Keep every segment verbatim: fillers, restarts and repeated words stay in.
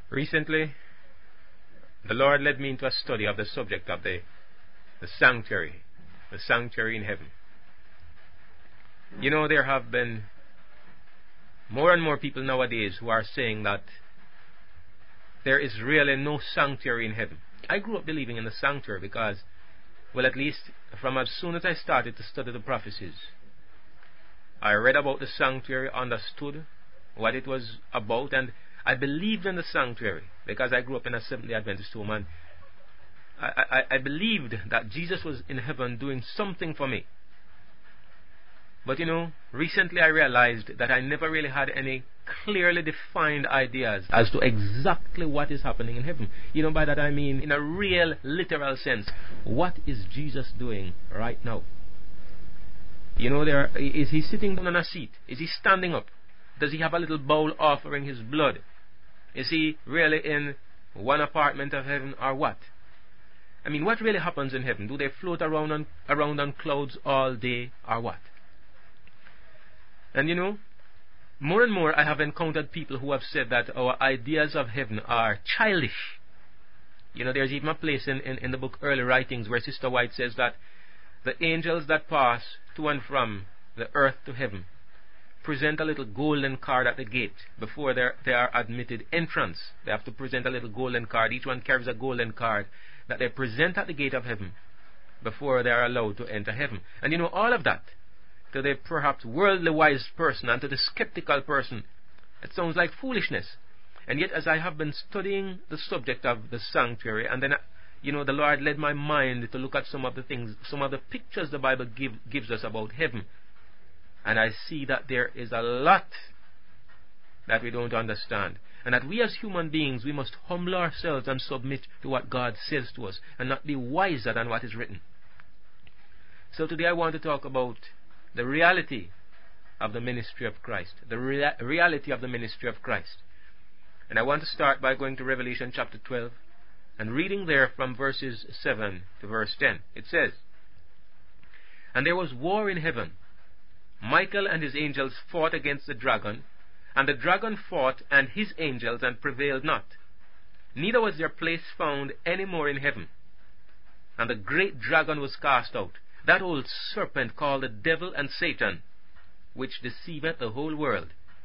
Recently, the Lord led me into a study of the subject of the, the sanctuary, the sanctuary in heaven. You know, there have been more and more people nowadays who are saying that there is really no sanctuary in heaven. I grew up believing in the sanctuary because, well, at least from as soon as I started to study the prophecies, I read about the sanctuary, understood what it was about, and I believed in the sanctuary because I grew up in a Seventh-day Adventist home, and I, I, I believed that Jesus was in heaven doing something for me. But you know, recently I realized that I never really had any clearly defined ideas as to exactly what is happening in heaven. You know, by that I mean, in a real, literal sense, what is Jesus doing right now? You know, there is he sitting down on a seat? Is he standing up? Does he have a little bowl offering his blood? Is he really in one apartment of heaven, or what? I mean, what really happens in heaven? Do they float around on, around on clouds all day, or what? And you know, more and more I have encountered people who have said that our ideas of heaven are childish. You know, there's even a place in, in, in the book Early Writings where Sister White says that the angels that pass to and from the earth to heaven present a little golden card at the gate before they are admitted entrance. They have to present a little golden card. Each one carries a golden card that they present at the gate of heaven before they are allowed to enter heaven. And you know, all of that, to the perhaps worldly wise person and to the skeptical person, it sounds like foolishness. And yet, as I have been studying the subject of the sanctuary, and then, you know, the Lord led my mind to look at some of the things, some of the pictures the Bible give, gives us about heaven, and I see that there is a lot that we don't understand, and that we as human beings, we must humble ourselves and submit to what God says to us, and not be wiser than what is written. So today I want to talk about the reality of the ministry of Christ. The rea reality of the ministry of Christ. And I want to start by going to Revelation chapter twelve and reading there from verses seven to verse ten. It says, "And there was war in heaven. Michael and his angels fought against the dragon, and the dragon fought and his angels and prevailed not. Neither was their place found any more in heaven. And the great dragon was cast out, that old serpent called the devil and Satan, which deceiveth the whole world.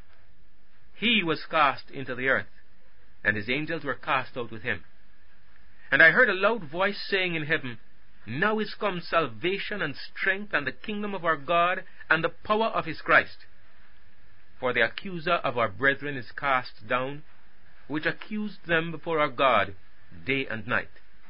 He was cast into the earth, and his angels were cast out with him. And I heard a loud voice saying in heaven, Now is come salvation and strength and the kingdom of our God and the power of his Christ. For the accuser of our brethren is cast down, which accused them before our God day and night."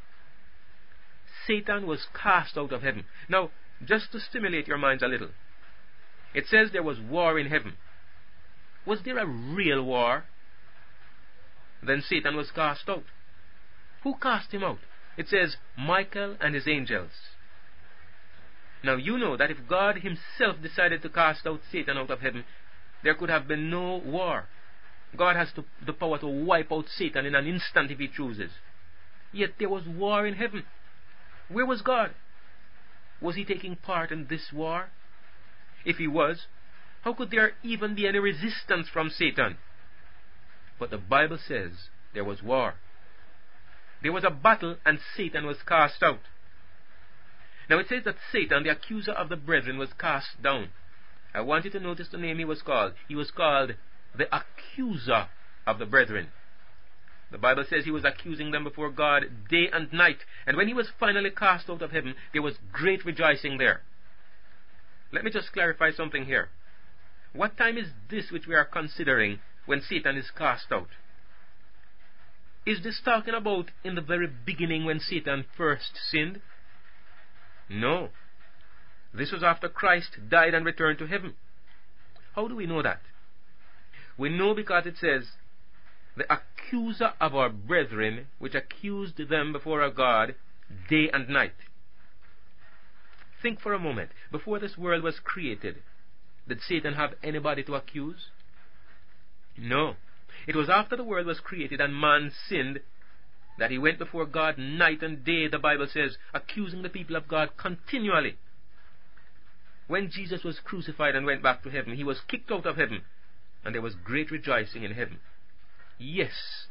Satan was cast out of heaven. Now, just to stimulate your minds a little, it says there was war in heaven. Was there a real war? Then Satan was cast out. Who cast him out? It says, Michael and his angels. Now, you know that if God himself decided to cast out Satan out of heaven, there could have been no war. God has to, the power to wipe out Satan in an instant if he chooses. Yet there was war in heaven. Where was God? Was he taking part in this war? If he was, how could there even be any resistance from Satan? But the Bible says there was war. There was a battle and Satan was cast out. Now it says that Satan, the accuser of the brethren, was cast down. I want you to notice the name he was called. He was called the accuser of the brethren. The Bible says he was accusing them before God day and night. And when he was finally cast out of heaven, there was great rejoicing there. Let me just clarify something here. What time is this which we are considering when Satan is cast out? Is this talking about in the very beginning when Satan first sinned? No. This was after Christ died and returned to heaven. How do we know that? We know because it says, the accuser of our brethren, which accused them before our God day and night. Think for a moment. Before this world was created, did Satan have anybody to accuse? No. It was after the world was created and man sinned that he went before God night and day, the Bible says, accusing the people of God continually. When Jesus was crucified and went back to heaven, he was kicked out of heaven, and there was great rejoicing in heaven. Yes,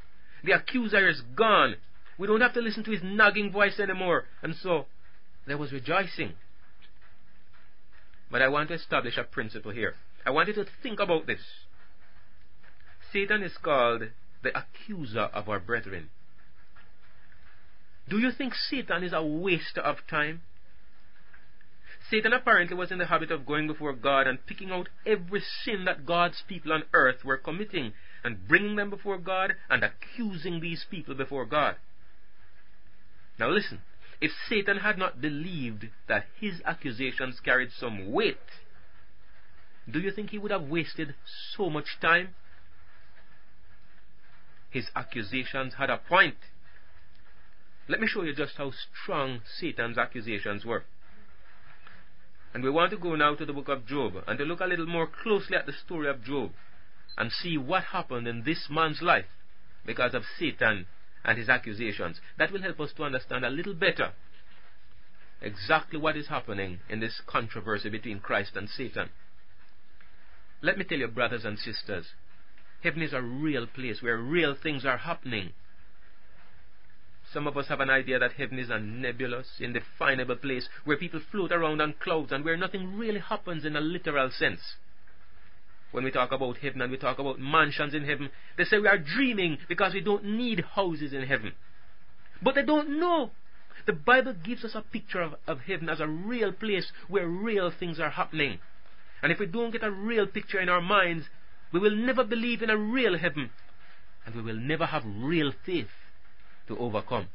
The accuser is gone. We don't have to listen to his nagging voice anymore. And so, there was rejoicing. But I want to establish a principle here. I want you to think about this. Satan is called the accuser of our brethren. Do you think Satan is a waster of time? Satan apparently was in the habit of going before God and picking out every sin that God's people on earth were committing and bringing them before God and accusing these people before God. Now listen, if Satan had not believed that his accusations carried some weight, do you think he would have wasted so much time? His accusations had a point. Let me show you just how strong Satan's accusations were. And we want to go now to the book of Job and to look a little more closely at the story of Job and see what happened in this man's life because of Satan and his accusations. That will help us to understand a little better exactly what is happening in this controversy between Christ and Satan. Let me tell you, brothers and sisters, heaven is a real place where real things are happening. Some of us have an idea that heaven is a nebulous, indefinable place where people float around on clouds and where nothing really happens in a literal sense. When we talk about heaven and we talk about mansions in heaven, they say we are dreaming because we don't need houses in heaven. But they don't know. The Bible gives us a picture of, of heaven as a real place where real things are happening. And if we don't get a real picture in our minds, we will never believe in a real heaven. And we will never have real faith to overcome.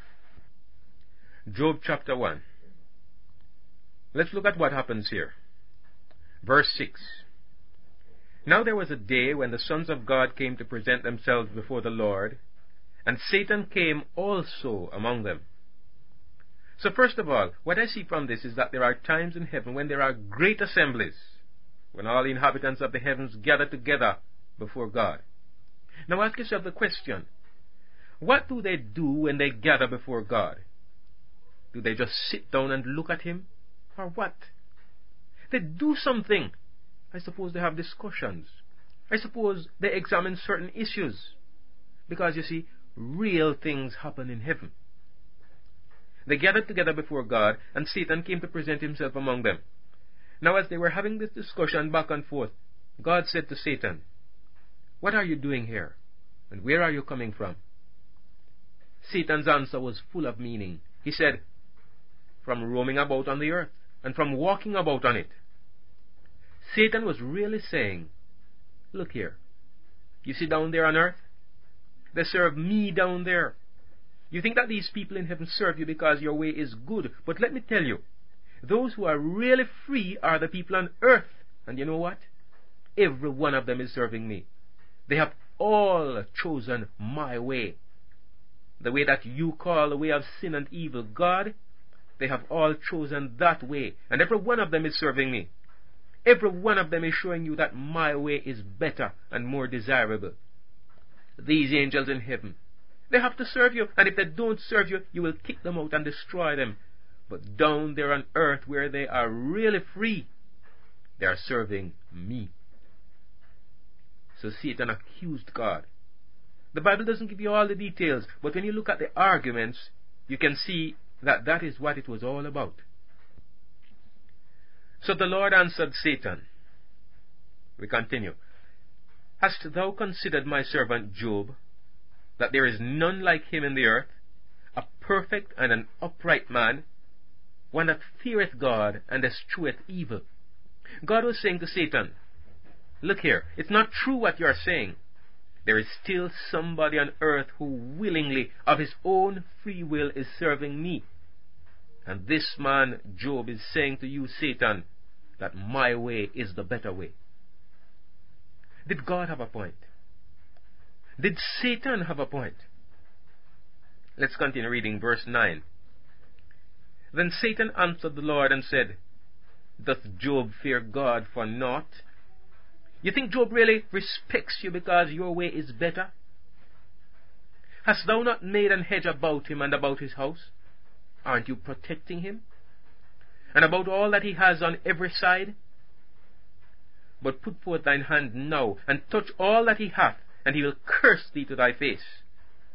Job chapter one. Let's look at what happens here. Verse six. Now there was a day when the sons of God came to present themselves before the Lord, and Satan came also among them. So first of all, what I see from this is that there are times in heaven when there are great assemblies, when all the inhabitants of the heavens gather together before God. Now ask yourself the question, what do they do when they gather before God? Do they just sit down and look at Him? Or what? They do something. I suppose they have discussions. I suppose they examine certain issues. Because you see, real things happen in heaven. They gathered together before God, and Satan came to present himself among them. Now as they were having this discussion back and forth, God said to Satan, "What are you doing here? And where are you coming from?" Satan's answer was full of meaning. He said, "From roaming about on the earth, and from walking about on it." Satan was really saying, look here, you see down there on earth? They serve me down there. You think that these people in heaven serve you because your way is good, but let me tell you, those who are really free are the people on earth. And you know what? Every one of them is serving me. They have all chosen my way. The way that you call the way of sin and evil God, they have all chosen that way. And every one of them is serving me. Every one of them is showing you that my way is better and more desirable. These angels in heaven, they have to serve you. And if they don't serve you, you will kick them out and destroy them. But down there on earth where they are really free, they are serving me. So Satan accused God. The Bible doesn't give you all the details, but when you look at the arguments, you can see that that is what it was all about. So the Lord answered Satan. We continue. Hast thou considered my servant Job, that there is none like him in the earth, a perfect and an upright man, one that feareth God and escheweth evil? God was saying to Satan, look here, it's not true what you are saying. There is still somebody on earth who willingly, of his own free will, is serving me. And this man, Job, is saying to you, Satan, that my way is the better way. Did God have a point? Did Satan have a point? Let's continue reading verse nine. Then Satan answered the Lord and said, Doth Job fear God for naught? You think Job really respects you because your way is better? Hast thou not made an hedge about him and about his house? Aren't you protecting him? And about all that he has on every side? But put forth thine hand now, and touch all that he hath, and he will curse thee to thy face.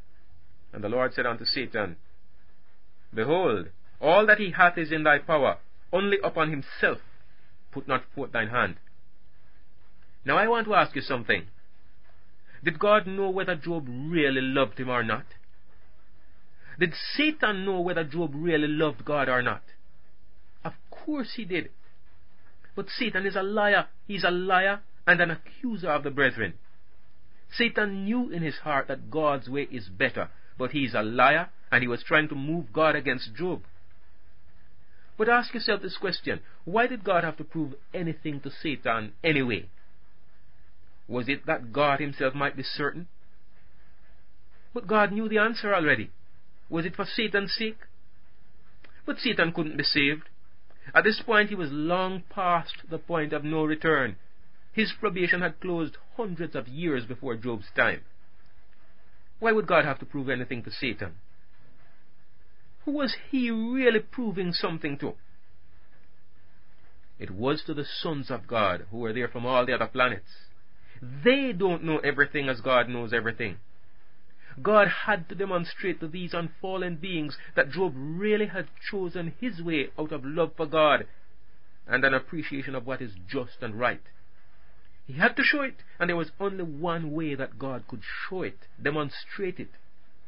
And the Lord said unto Satan, Behold, all that he hath is in thy power, only upon himself put not forth thine hand. Now I want to ask you something. Did God know whether Job really loved him or not? Did Satan know whether Job really loved God or not? Of course he did. But Satan is a liar. He's a liar and an accuser of the brethren. Satan knew in his heart that God's way is better, but he's a liar, and he was trying to move God against Job. But ask yourself this question: why did God have to prove anything to Satan anyway? Was it that God himself might be certain? But God knew the answer already. Was it for Satan's sake? But Satan couldn't be saved. At this point he was long past the point of no return. His probation had closed hundreds of years before Job's time. Why would God have to prove anything to Satan? Who was he really proving something to? It was to the sons of God who were there from all the other planets. They don't know everything as God knows everything. God had to demonstrate to these unfallen beings that Job really had chosen his way out of love for God and an appreciation of what is just and right. He had to show it, and there was only one way that God could show it, demonstrate it.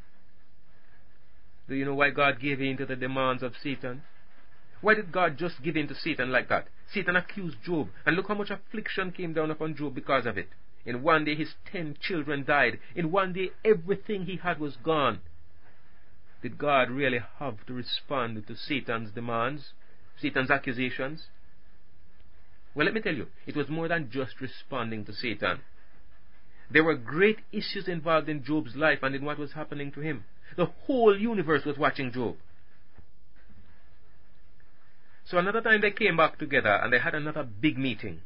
Do you know why God gave in to the demands of Satan? Why did God just give in to Satan like that? Satan accused Job, and look how much affliction came down upon Job because of it. In one day his ten children died. In one day everything he had was gone. Did God really have to respond to Satan's demands, Satan's accusations? Well, let me tell you, it was more than just responding to Satan. There were great issues involved in Job's life and in what was happening to him. The whole universe was watching Job. So another time they came back together and they had another big meeting.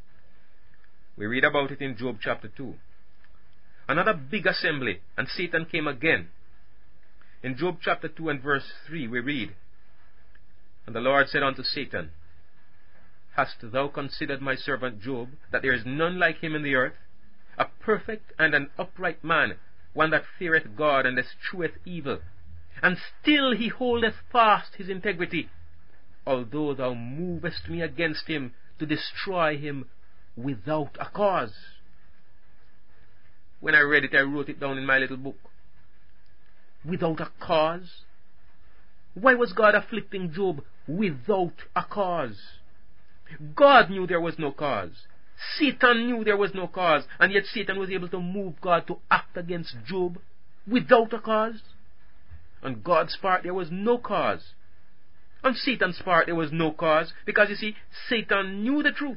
We read about it in Job chapter two. Another big assembly, and Satan came again. In Job chapter two and verse three we read, And the Lord said unto Satan, Hast thou considered my servant Job, that there is none like him in the earth, a perfect and an upright man, one that feareth God and escheweth evil, and still he holdeth fast his integrity, although thou movest me against him to destroy him without a cause. When I read it, I wrote it down in my little book. Without a cause? Why was God afflicting Job without a cause? God knew there was no cause. Satan knew there was no cause, and yet Satan was able to move God to act against Job without a cause. On God's part there was no cause. On Satan's part there was no cause, because you see, Satan knew the truth.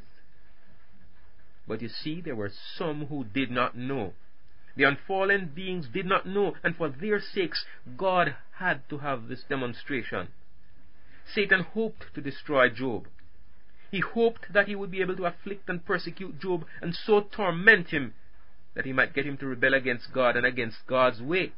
But you see, there were some who did not know. The unfallen beings did not know, and for their sakes God had to have this demonstration. Satan hoped to destroy Job. He hoped that he would be able to afflict and persecute Job and so torment him that he might get him to rebel against God and against God's way.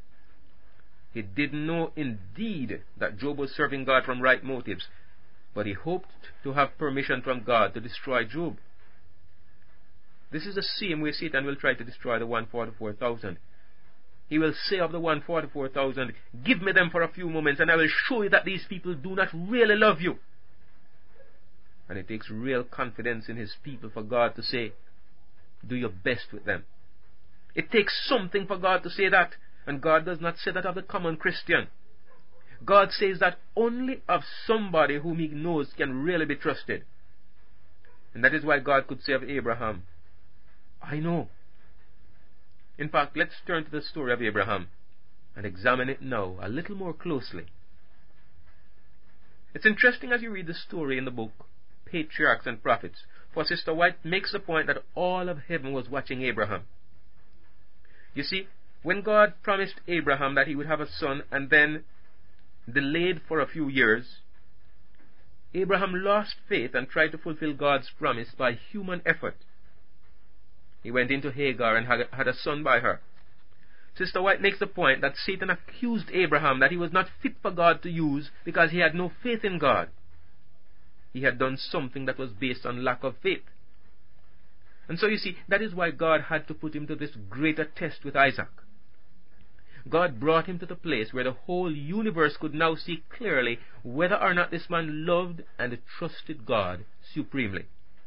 He didn't know indeed that Job was serving God from right motives, but he hoped to have permission from God to destroy Job. This is the same way Satan will try to destroy the one hundred forty-four thousand. He will say of the one hundred forty-four thousand, Give me them for a few moments and I will show you that these people do not really love you. And it takes real confidence in his people for God to say, Do your best with them. It takes something for God to say that, and God does not say that of the common Christian. God says that only of somebody whom he knows can really be trusted. And that is why God could say of Abraham, I know. In fact, let's turn to the story of Abraham and examine it now a little more closely. It's interesting as you read the story in the book, Patriarchs and Prophets, for Sister White makes the point that all of heaven was watching Abraham. You see, when God promised Abraham that he would have a son and then delayed for a few years, Abraham lost faith and tried to fulfill God's promise by human effort. He went into Hagar and had a son by her. Sister White makes the point that Satan accused Abraham that he was not fit for God to use because he had no faith in God. He had done something that was based on lack of faith. And so you see, that is why God had to put him to this greater test with Isaac. God brought him to the place where the whole universe could now see clearly whether or not this man loved and trusted God supremely.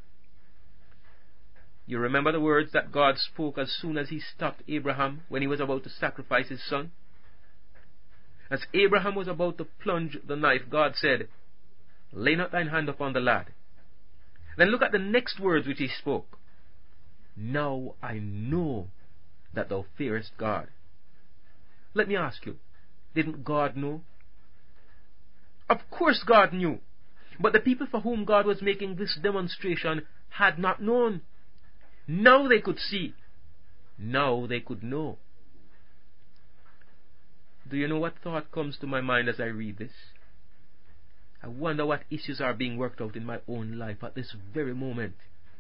You remember the words that God spoke as soon as he stopped Abraham when he was about to sacrifice his son? As Abraham was about to plunge the knife, God said, "Lay not thine hand upon the lad." Then look at the next words which he spoke. "Now I know that thou fearest God." Let me ask you, didn't God know? Of course God knew, but the people for whom God was making this demonstration had not known. Now they could see. Now they could know. Do you know what thought comes to my mind as I read this? I wonder what issues are being worked out in my own life at this very moment.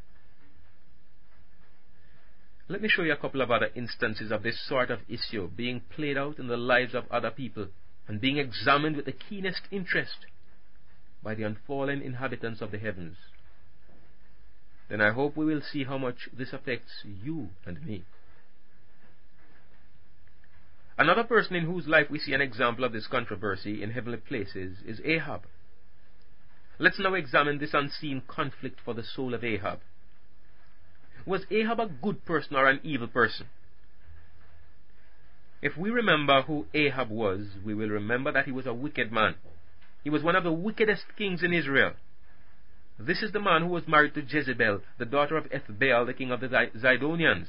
Let me show you a couple of other instances of this sort of issue being played out in the lives of other people and being examined with the keenest interest by the unfallen inhabitants of the heavens. Then I hope we will see how much this affects you and me. Another person in whose life we see an example of this controversy in heavenly places is Ahab. Let's now examine this unseen conflict for the soul of Ahab. Was Ahab a good person or an evil person? If we remember who Ahab was, we will remember that he was a wicked man. He was one of the wickedest kings in Israel. This is the man who was married to Jezebel, the daughter of Ethbaal, the king of the Zidonians.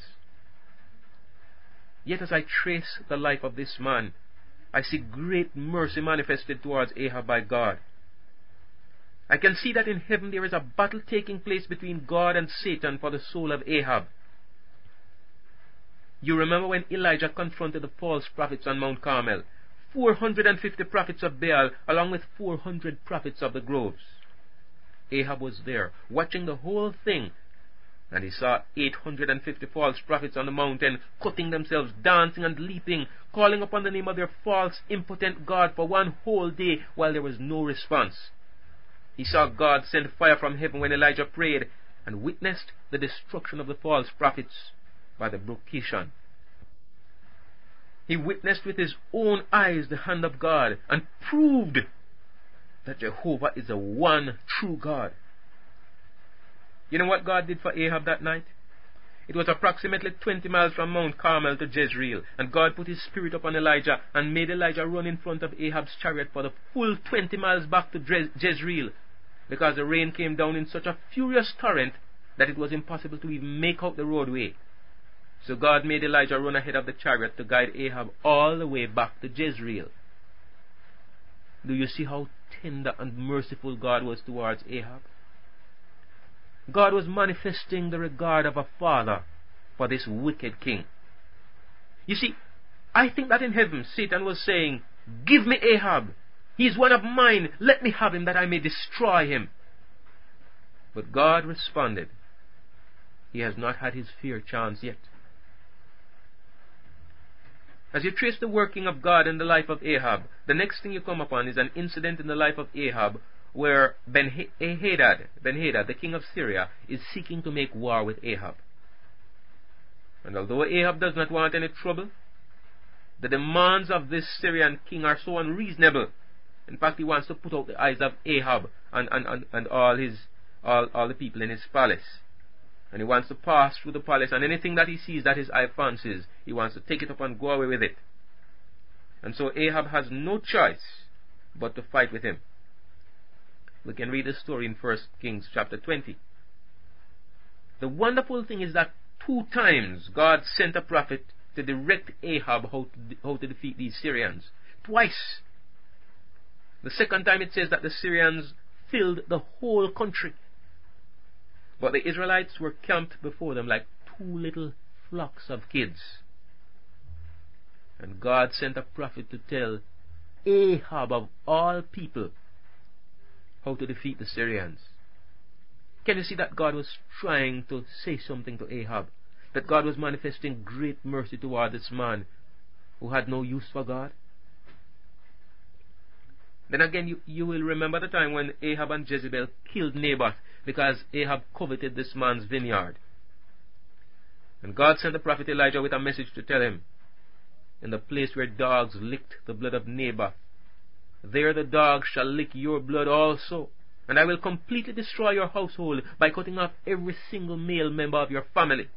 Yet as I trace the life of this man, I see great mercy manifested towards Ahab by God. I can see that in heaven there is a battle taking place between God and Satan for the soul of Ahab. You remember when Elijah confronted the false prophets on Mount Carmel, four hundred fifty prophets of Baal along with four hundred prophets of the groves. Ahab was there, watching the whole thing, and he saw eight hundred fifty false prophets on the mountain, cutting themselves, dancing and leaping, calling upon the name of their false, impotent God for one whole day while there was no response. He saw God send fire from heaven when Elijah prayed, and witnessed the destruction of the false prophets by the brook Kishon. He witnessed with his own eyes the hand of God, and proved that Jehovah is the one true God. You know what God did for Ahab that night? It was approximately twenty miles from Mount Carmel to Jezreel, and God put his spirit upon Elijah and made Elijah run in front of Ahab's chariot for the full twenty miles back to Jezreel, because the rain came down in such a furious torrent that it was impossible to even make out the roadway. So God made Elijah run ahead of the chariot to guide Ahab all the way back to Jezreel. Do you see how tender and merciful God was towards Ahab? God was manifesting the regard of a father for this wicked king. You see, I think that in heaven Satan was saying, "Give me Ahab. He is one of mine. Let me have him that I may destroy him." But God responded, "He has not had his fair chance yet." As you trace the working of God in the life of Ahab, the next thing you come upon is an incident in the life of Ahab where Ben-Hadad, Ben-Hadad, the king of Syria, is seeking to make war with Ahab. And although Ahab does not want any trouble, the demands of this Syrian king are so unreasonable. In fact, he wants to put out the eyes of Ahab and, and, and, and all his all, all the people in his palace. And he wants to pass through the palace, and anything that he sees that his eye fancies, he wants to take it up and go away with it. And so Ahab has no choice but to fight with him. We can read the story in First Kings chapter twenty. The wonderful thing is that two times God sent a prophet to direct Ahab how to, how to defeat these Syrians. Twice. The second time it says that the Syrians filled the whole country. But the Israelites were camped before them like two little flocks of kids. And God sent a prophet to tell Ahab of all people how to defeat the Syrians. Can you see that God was trying to say something to Ahab? That God was manifesting great mercy toward this man who had no use for God? Then again, you, you will remember the time when Ahab and Jezebel killed Naboth because Ahab coveted this man's vineyard. And God sent the prophet Elijah with a message to tell him, in the place where dogs licked the blood of Naboth. There the dogs shall lick your blood also, and I will completely destroy your household by cutting off every single male member of your family.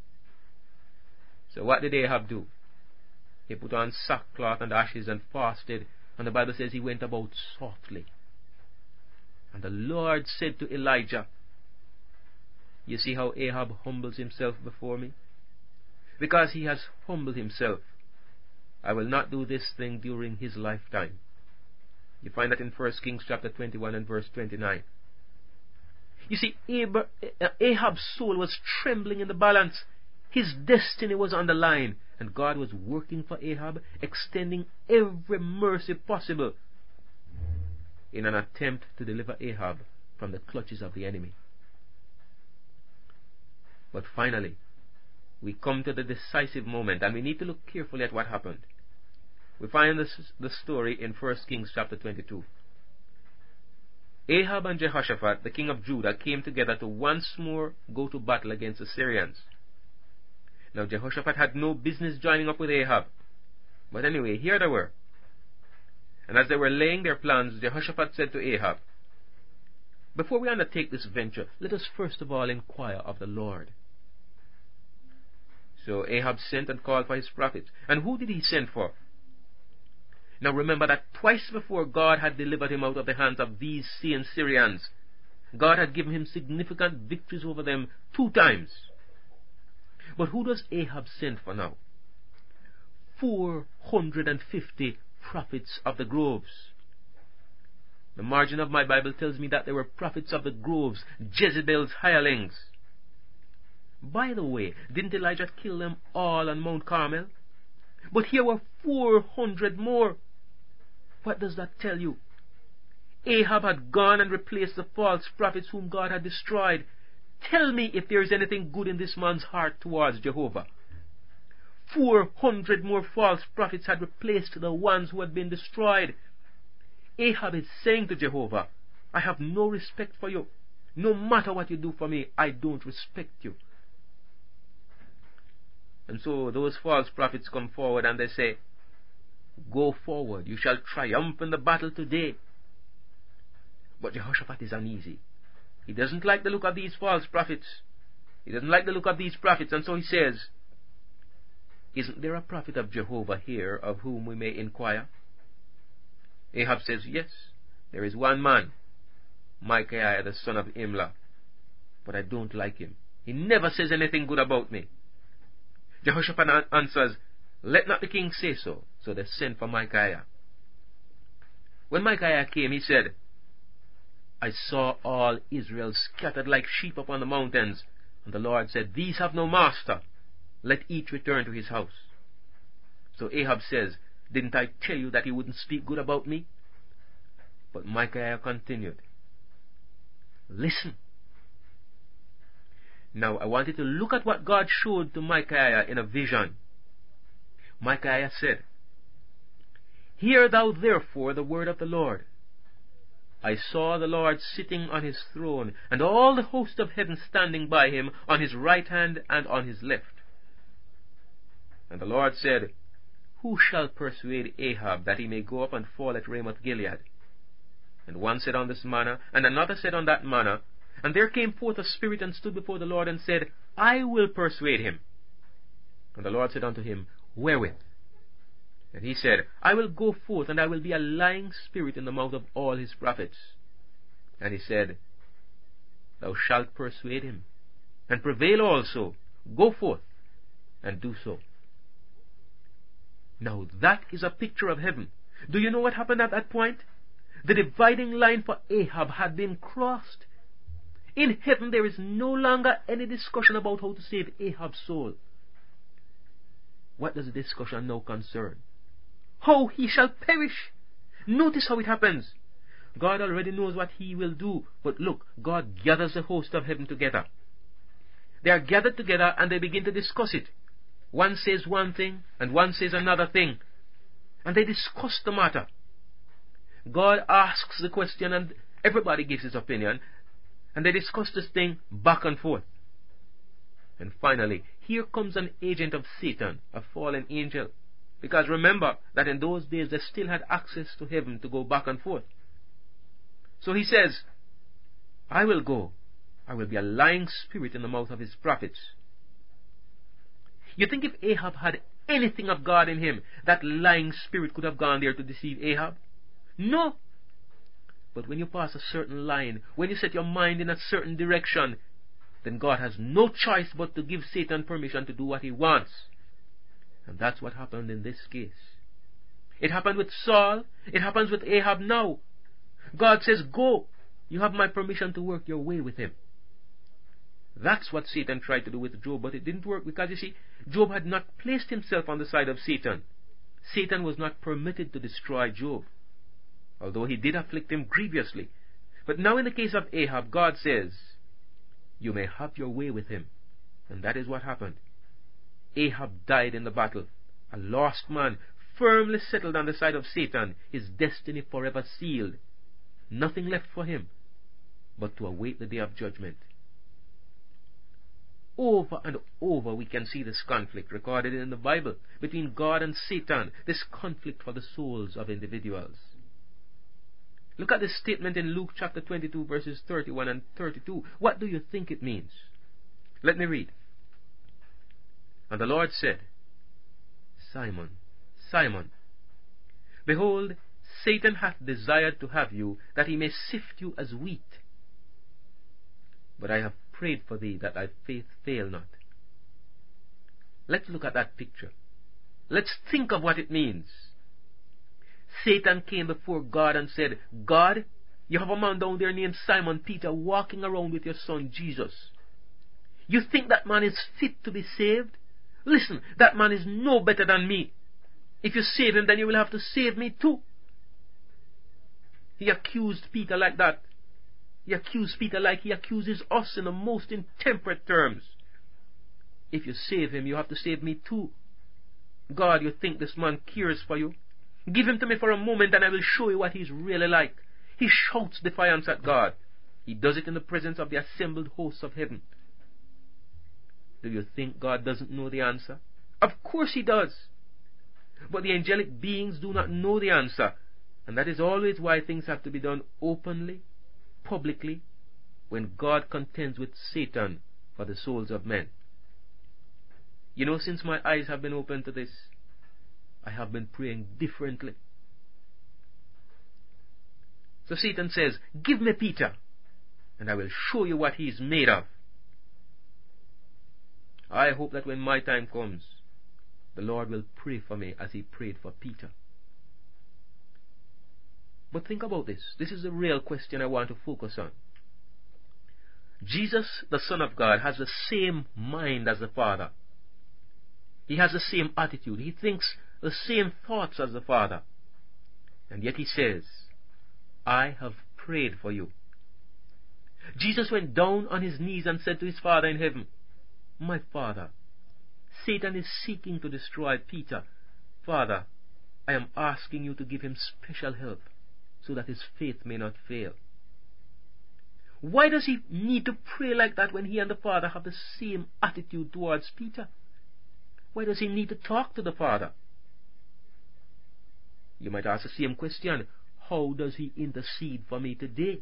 So what did Ahab do? He put on sackcloth and ashes and fasted, and the Bible says he went about softly. And the Lord said to Elijah, you see how Ahab humbles himself before me? Because he has humbled himself, I will not do this thing during his lifetime. You find that in First Kings chapter twenty-one and verse twenty-nine. You see, Ahab's soul was trembling in the balance. His destiny was on the line, and God was working for Ahab, extending every mercy possible in an attempt to deliver Ahab from the clutches of the enemy. But finally, we come to the decisive moment, and we need to look carefully at what happened. We find this, the story in First Kings chapter twenty-two. Ahab and Jehoshaphat, the king of Judah, came together to once more go to battle against the Syrians. Now Jehoshaphat had no business joining up with Ahab. But anyway, here they were. And as they were laying their plans, Jehoshaphat said to Ahab, before we undertake this venture, let us first of all inquire of the Lord. So Ahab sent and called for his prophets. And who did he send for? Now remember that twice before God had delivered him out of the hands of these same Syrians. God had given him significant victories over them two times. But who does Ahab send for now? four hundred fifty prophets of the groves. The margin of my Bible tells me that they were prophets of the groves, Jezebel's hirelings. By the way, didn't Elijah kill them all on Mount Carmel? But here were four hundred more. What does that tell you? Ahab had gone and replaced the false prophets whom God had destroyed. Tell me if there is anything good in this man's heart towards Jehovah. Four hundred more false prophets had replaced the ones who had been destroyed. Ahab is saying to Jehovah, I have no respect for you. No matter what you do for me, I don't respect you. And so those false prophets come forward and they say, go forward, you shall triumph in the battle today. But Jehoshaphat is uneasy. He doesn't like the look of these false prophets. He doesn't like the look of these prophets, and so he says, isn't there a prophet of Jehovah here of whom we may inquire? Ahab says, yes, there is one man, Micaiah the son of Imlah, but I don't like him. He never says anything good about me. Jehoshaphat answers, let not the king say so. So they sent for Micaiah. When Micaiah came, he said, I saw all Israel scattered like sheep upon the mountains. And the Lord said, these have no master. Let each return to his house. So Ahab says, didn't I tell you that he wouldn't speak good about me? But Micaiah continued, listen. Now I want you to look at what God showed to Micaiah in a vision. Micaiah said, hear thou therefore the word of the Lord. I saw the Lord sitting on his throne, and all the host of heaven standing by him on his right hand and on his left. And the Lord said, who shall persuade Ahab that he may go up and fall at Ramoth Gilead? And one said on this manner, and another said on that manner. And there came forth a spirit and stood before the Lord and said, I will persuade him. And the Lord said unto him, wherewith? And he said, I will go forth, and I will be a lying spirit in the mouth of all his prophets. And he said, thou shalt persuade him, and prevail also. Go forth, and do so. Now that is a picture of heaven. Do you know what happened at that point? The dividing line for Ahab had been crossed. In heaven there is no longer any discussion about how to save Ahab's soul. What does the discussion now concern? How he shall perish. Notice how it happens. God already knows what he will do, but look, God gathers the host of heaven together. They are gathered together and they begin to discuss it. One says one thing and one says another thing, and they discuss the matter. God asks the question and everybody gives his opinion, and they discuss this thing back and forth. And finally, here comes an agent of Satan, a fallen angel. Because remember that in those days they still had access to heaven to go back and forth. So he says, I will go. I will be a lying spirit in the mouth of his prophets. You think if Ahab had anything of God in him, that lying spirit could have gone there to deceive Ahab? No. But when you pass a certain line, when you set your mind in a certain direction, then God has no choice but to give Satan permission to do what he wants. And that's what happened in this case. It happened with Saul. It happens with Ahab now. God says, go. You have my permission to work your way with him. That's what Satan tried to do with Job, but it didn't work because, you see, Job had not placed himself on the side of Satan. Satan was not permitted to destroy Job, although he did afflict him grievously. But now in the case of Ahab, God says, you may have your way with him. And that is what happened. Ahab died in the battle, a lost man, firmly settled on the side of Satan, his destiny forever sealed. Nothing left for him but to await the day of judgment. Over and over we can see this conflict recorded in the Bible between God and Satan, this conflict for the souls of individuals. Look at this statement in Luke chapter twenty-two verses thirty-one and thirty-two. What do you think it means? Let me read. And the Lord said, Simon, Simon, behold, Satan hath desired to have you, that he may sift you as wheat. But I have prayed for thee, that thy faith fail not. Let's look at that picture. Let's think of what it means. Satan came before God and said, God, you have a man down there named Simon Peter walking around with your son Jesus. You think that man is fit to be saved? Listen, that man is no better than me. If you save him, then you will have to save me too. He accused Peter like that. He accused Peter like he accuses us in the most intemperate terms. If you save him, you have to save me too. God, you think this man cares for you? Give him to me for a moment and I will show you what he's really like. He shouts defiance at God. He does it in the presence of the assembled hosts of heaven. Do you think God doesn't know the answer? Of course he does. But the angelic beings do not know the answer. And that is always why things have to be done openly, publicly, when God contends with Satan for the souls of men. You know, since my eyes have been opened to this, I have been praying differently. So Satan says, give me Peter, and I will show you what he is made of. I hope that when my time comes, the Lord will pray for me as he prayed for Peter. But think about this. This is the real question I want to focus on. Jesus, the Son of God, has the same mind as the Father. He has the same attitude. He thinks the same thoughts as the Father. And yet he says, I have prayed for you. Jesus went down on his knees and said to his Father in heaven, my Father, Satan is seeking to destroy Peter. Father, I am asking you to give him special help so that his faith may not fail. Why does he need to pray like that when he and the Father have the same attitude towards Peter? Why does he need to talk to the Father? You might ask the same question, how does he intercede for me today?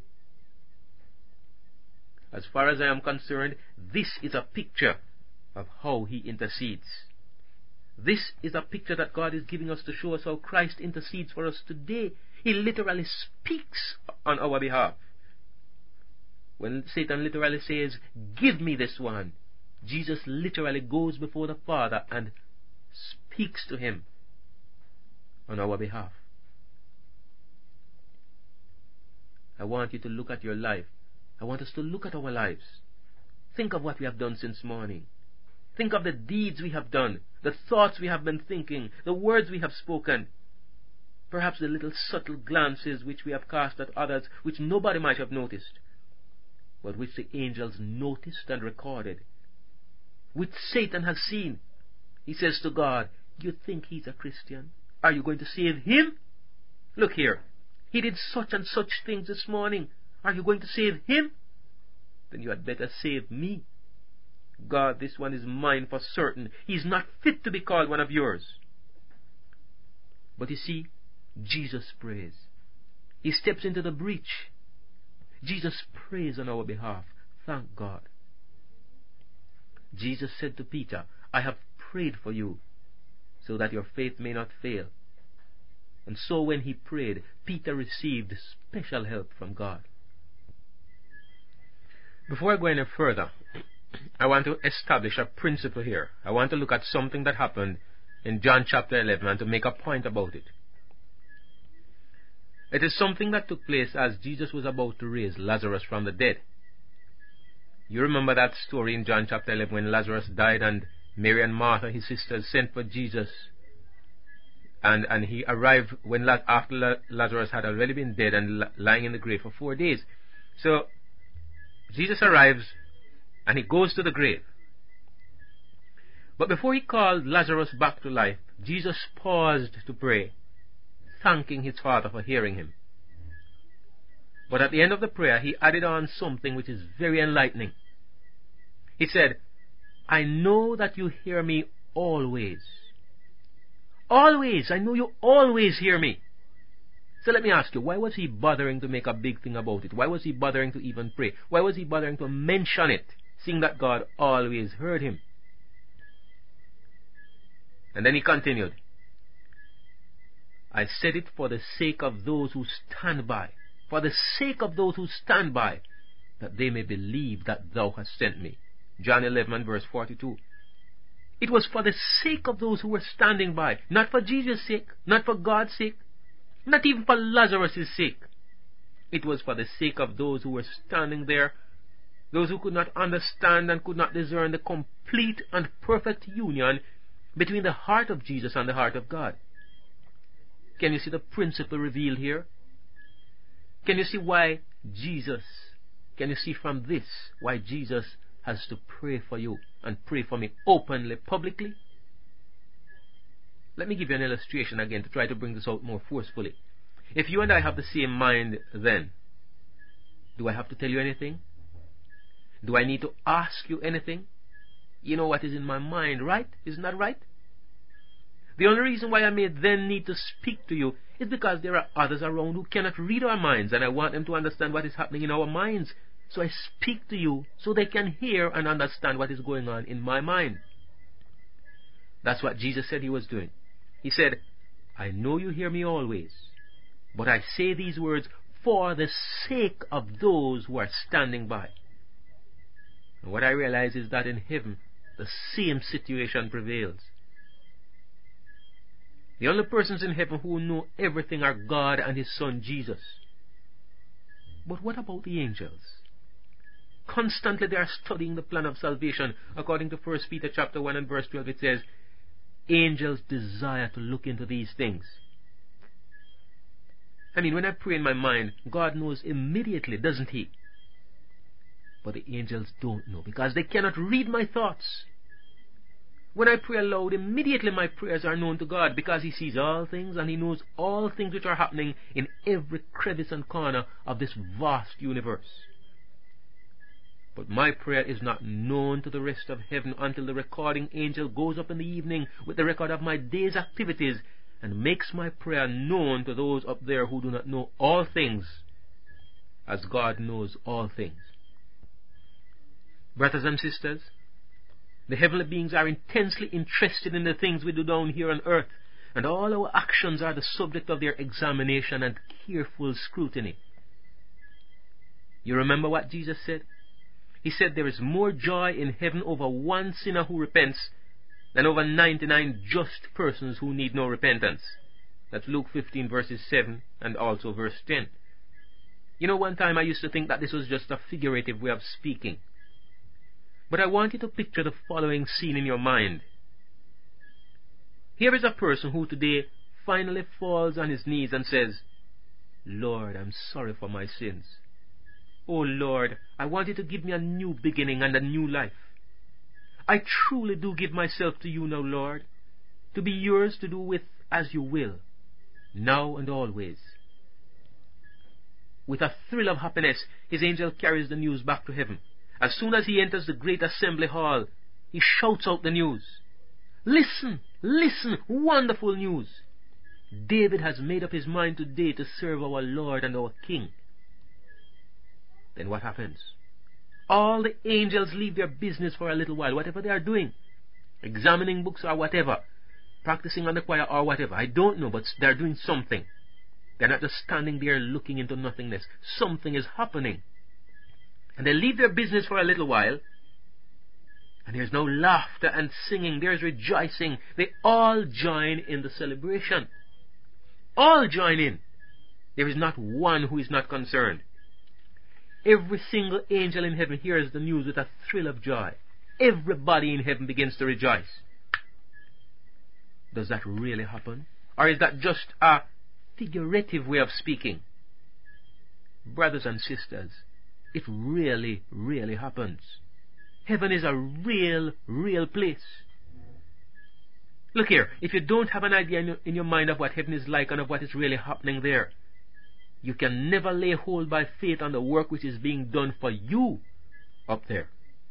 As far as I am concerned, this is a picture of how he intercedes. This is a picture that God is giving us to show us how Christ intercedes for us today. He literally speaks on our behalf. When Satan literally says, give me this one, Jesus literally goes before the Father and speaks to him on our behalf. I want you to look at your life. I want us to look at our lives. Think of what we have done since morning. Think of the deeds we have done, the thoughts we have been thinking, the words we have spoken. Perhaps the little subtle glances which we have cast at others, which nobody might have noticed, but which the angels noticed and recorded, which Satan has seen. He says to God, you think he's a Christian? Are you going to save him? Look here, he did such and such things this morning. Are you going to save him? Then you had better save me. God, this one is mine for certain. He's not fit to be called one of yours. But you see, Jesus prays. He steps into the breach. Jesus prays on our behalf. Thank God. Jesus said to Peter, I have prayed for you, so that your faith may not fail. And so when he prayed, Peter received special help from God. Before I go any further, I want to establish a principle here. I want to look at something that happened in John chapter eleven and to make a point about it. It is something that took place as Jesus was about to raise Lazarus from the dead. You remember that story in John chapter eleven when Lazarus died and Mary and Martha, his sisters, sent for Jesus. And, and he arrived when after Lazarus had already been dead and lying in the grave for four days. So Jesus arrives and he goes to the grave. But before he called Lazarus back to life, Jesus paused to pray, thanking his Father for hearing him. But at the end of the prayer, he added on something which is very enlightening. He said, I know that you hear me always. Always. I know you always hear me. So let me ask you, why was he bothering to make a big thing about it? Why was he bothering to even pray? Why was he bothering to mention it, seeing that God always heard him? And then he continued, I said it for the sake of those who stand by, for the sake of those who stand by, that they may believe that thou hast sent me. John eleven verse forty-two. It was for the sake of those who were standing by, not for Jesus' sake, not for God's sake, not even for Lazarus' sake. It was for the sake of those who were standing there, those who could not understand and could not discern the complete and perfect union between the heart of Jesus and the heart of God. Can you see the principle revealed here? Can you see why Jesus, can you see from this why Jesus has to pray for you and pray for me openly, publicly? Let me give you an illustration again to try to bring this out more forcefully. If you and I have the same mind, then do I have to tell you anything? Do I need to ask you anything? You know what is in my mind, right? Isn't that right? The only reason why I may then need to speak to you is because there are others around who cannot read our minds, and I want them to understand what is happening in our minds. So I speak to you so they can hear and understand what is going on in my mind. That's what Jesus said he was doing. He said, I know you hear me always, but I say these words for the sake of those who are standing by. And what I realize is that in heaven, the same situation prevails. The only persons in heaven who know everything are God and his Son Jesus. But what about the angels? Constantly they are studying the plan of salvation. According to First Peter chapter one and verse twelve, it says, angels desire to look into these things. I mean, when I pray in my mind, God knows immediately, doesn't he? But the angels don't know, because they cannot read my thoughts. When I pray aloud, immediately my prayers are known to God, because he sees all things and he knows all things which are happening in every crevice and corner of this vast universe. But my prayer is not known to the rest of heaven until the recording angel goes up in the evening with the record of my day's activities and makes my prayer known to those up there who do not know all things, as God knows all things. Brothers and sisters, the heavenly beings are intensely interested in the things we do down here on earth, and all our actions are the subject of their examination and careful scrutiny. You remember what Jesus said? He said there is more joy in heaven over one sinner who repents than over ninety-nine just persons who need no repentance. That's Luke fifteen verses seven and also verse ten. You know, one time I used to think that this was just a figurative way of speaking. But I want you to picture the following scene in your mind. Here is a person who today finally falls on his knees and says, Lord, I'm sorry for my sins. Oh Lord, I want you to give me a new beginning and a new life. I truly do give myself to you now, Lord, to be yours to do with as you will, now and always. With a thrill of happiness, his angel carries the news back to heaven. As soon as he enters the great assembly hall, he shouts out the news. Listen, listen, wonderful news. David has made up his mind today to serve our Lord and our King, then what happens? All the angels leave their business for a little while, whatever they are doing, examining books or whatever, practicing on the choir or whatever. I don't know, but they're doing something. They're not just standing there looking into nothingness. Something is happening. And they leave their business for a little while, and there's no laughter and singing. There's rejoicing. They all join in the celebration. All join in. There is not one who is not concerned. Every single angel in heaven hears the news with a thrill of joy. Everybody in heaven begins to rejoice. Does that really happen? Or is that just a figurative way of speaking? Brothers and sisters, it really, really happens. Heaven is a real, real place. Look here, if you don't have an idea in your, in your mind of what heaven is like and of what is really happening there, you can never lay hold by faith on the work which is being done for you up there.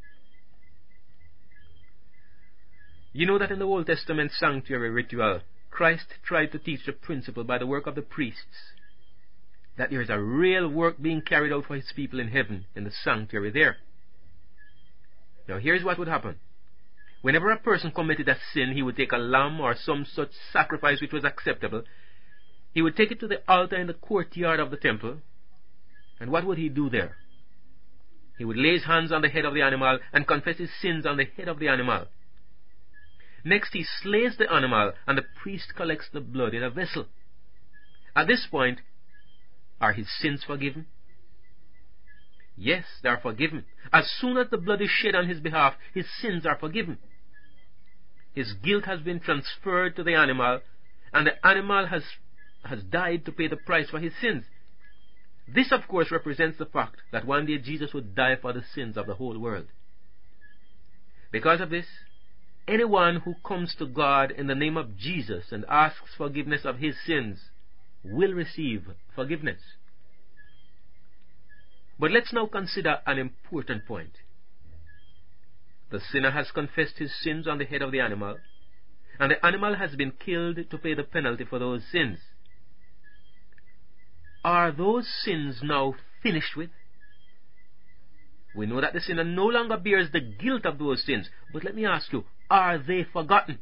You know that in the Old Testament sanctuary ritual, Christ tried to teach the principle by the work of the priests that there is a real work being carried out for his people in heaven, in the sanctuary there. Now here's what would happen. Whenever a person committed a sin, he would take a lamb or some such sacrifice which was acceptable. He would take it to the altar in the courtyard of the temple. And what would he do there? He would lay his hands on the head of the animal and confess his sins on the head of the animal. Next he slays the animal, and the priest collects the blood in a vessel. At this point, are his sins forgiven? Yes, they are forgiven. As soon as the blood is shed on his behalf, his sins are forgiven. His guilt has been transferred to the animal, and the animal has, has died to pay the price for his sins. This, of course, represents the fact that one day Jesus would die for the sins of the whole world. Because of this, anyone who comes to God in the name of Jesus and asks forgiveness of his sins will receive forgiveness. But let's now consider an important point. The sinner has confessed his sins on the head of the animal, and the animal has been killed to pay the penalty for those sins. Are those sins now finished with? We know that the sinner no longer bears the guilt of those sins, but let me ask you, are they forgotten?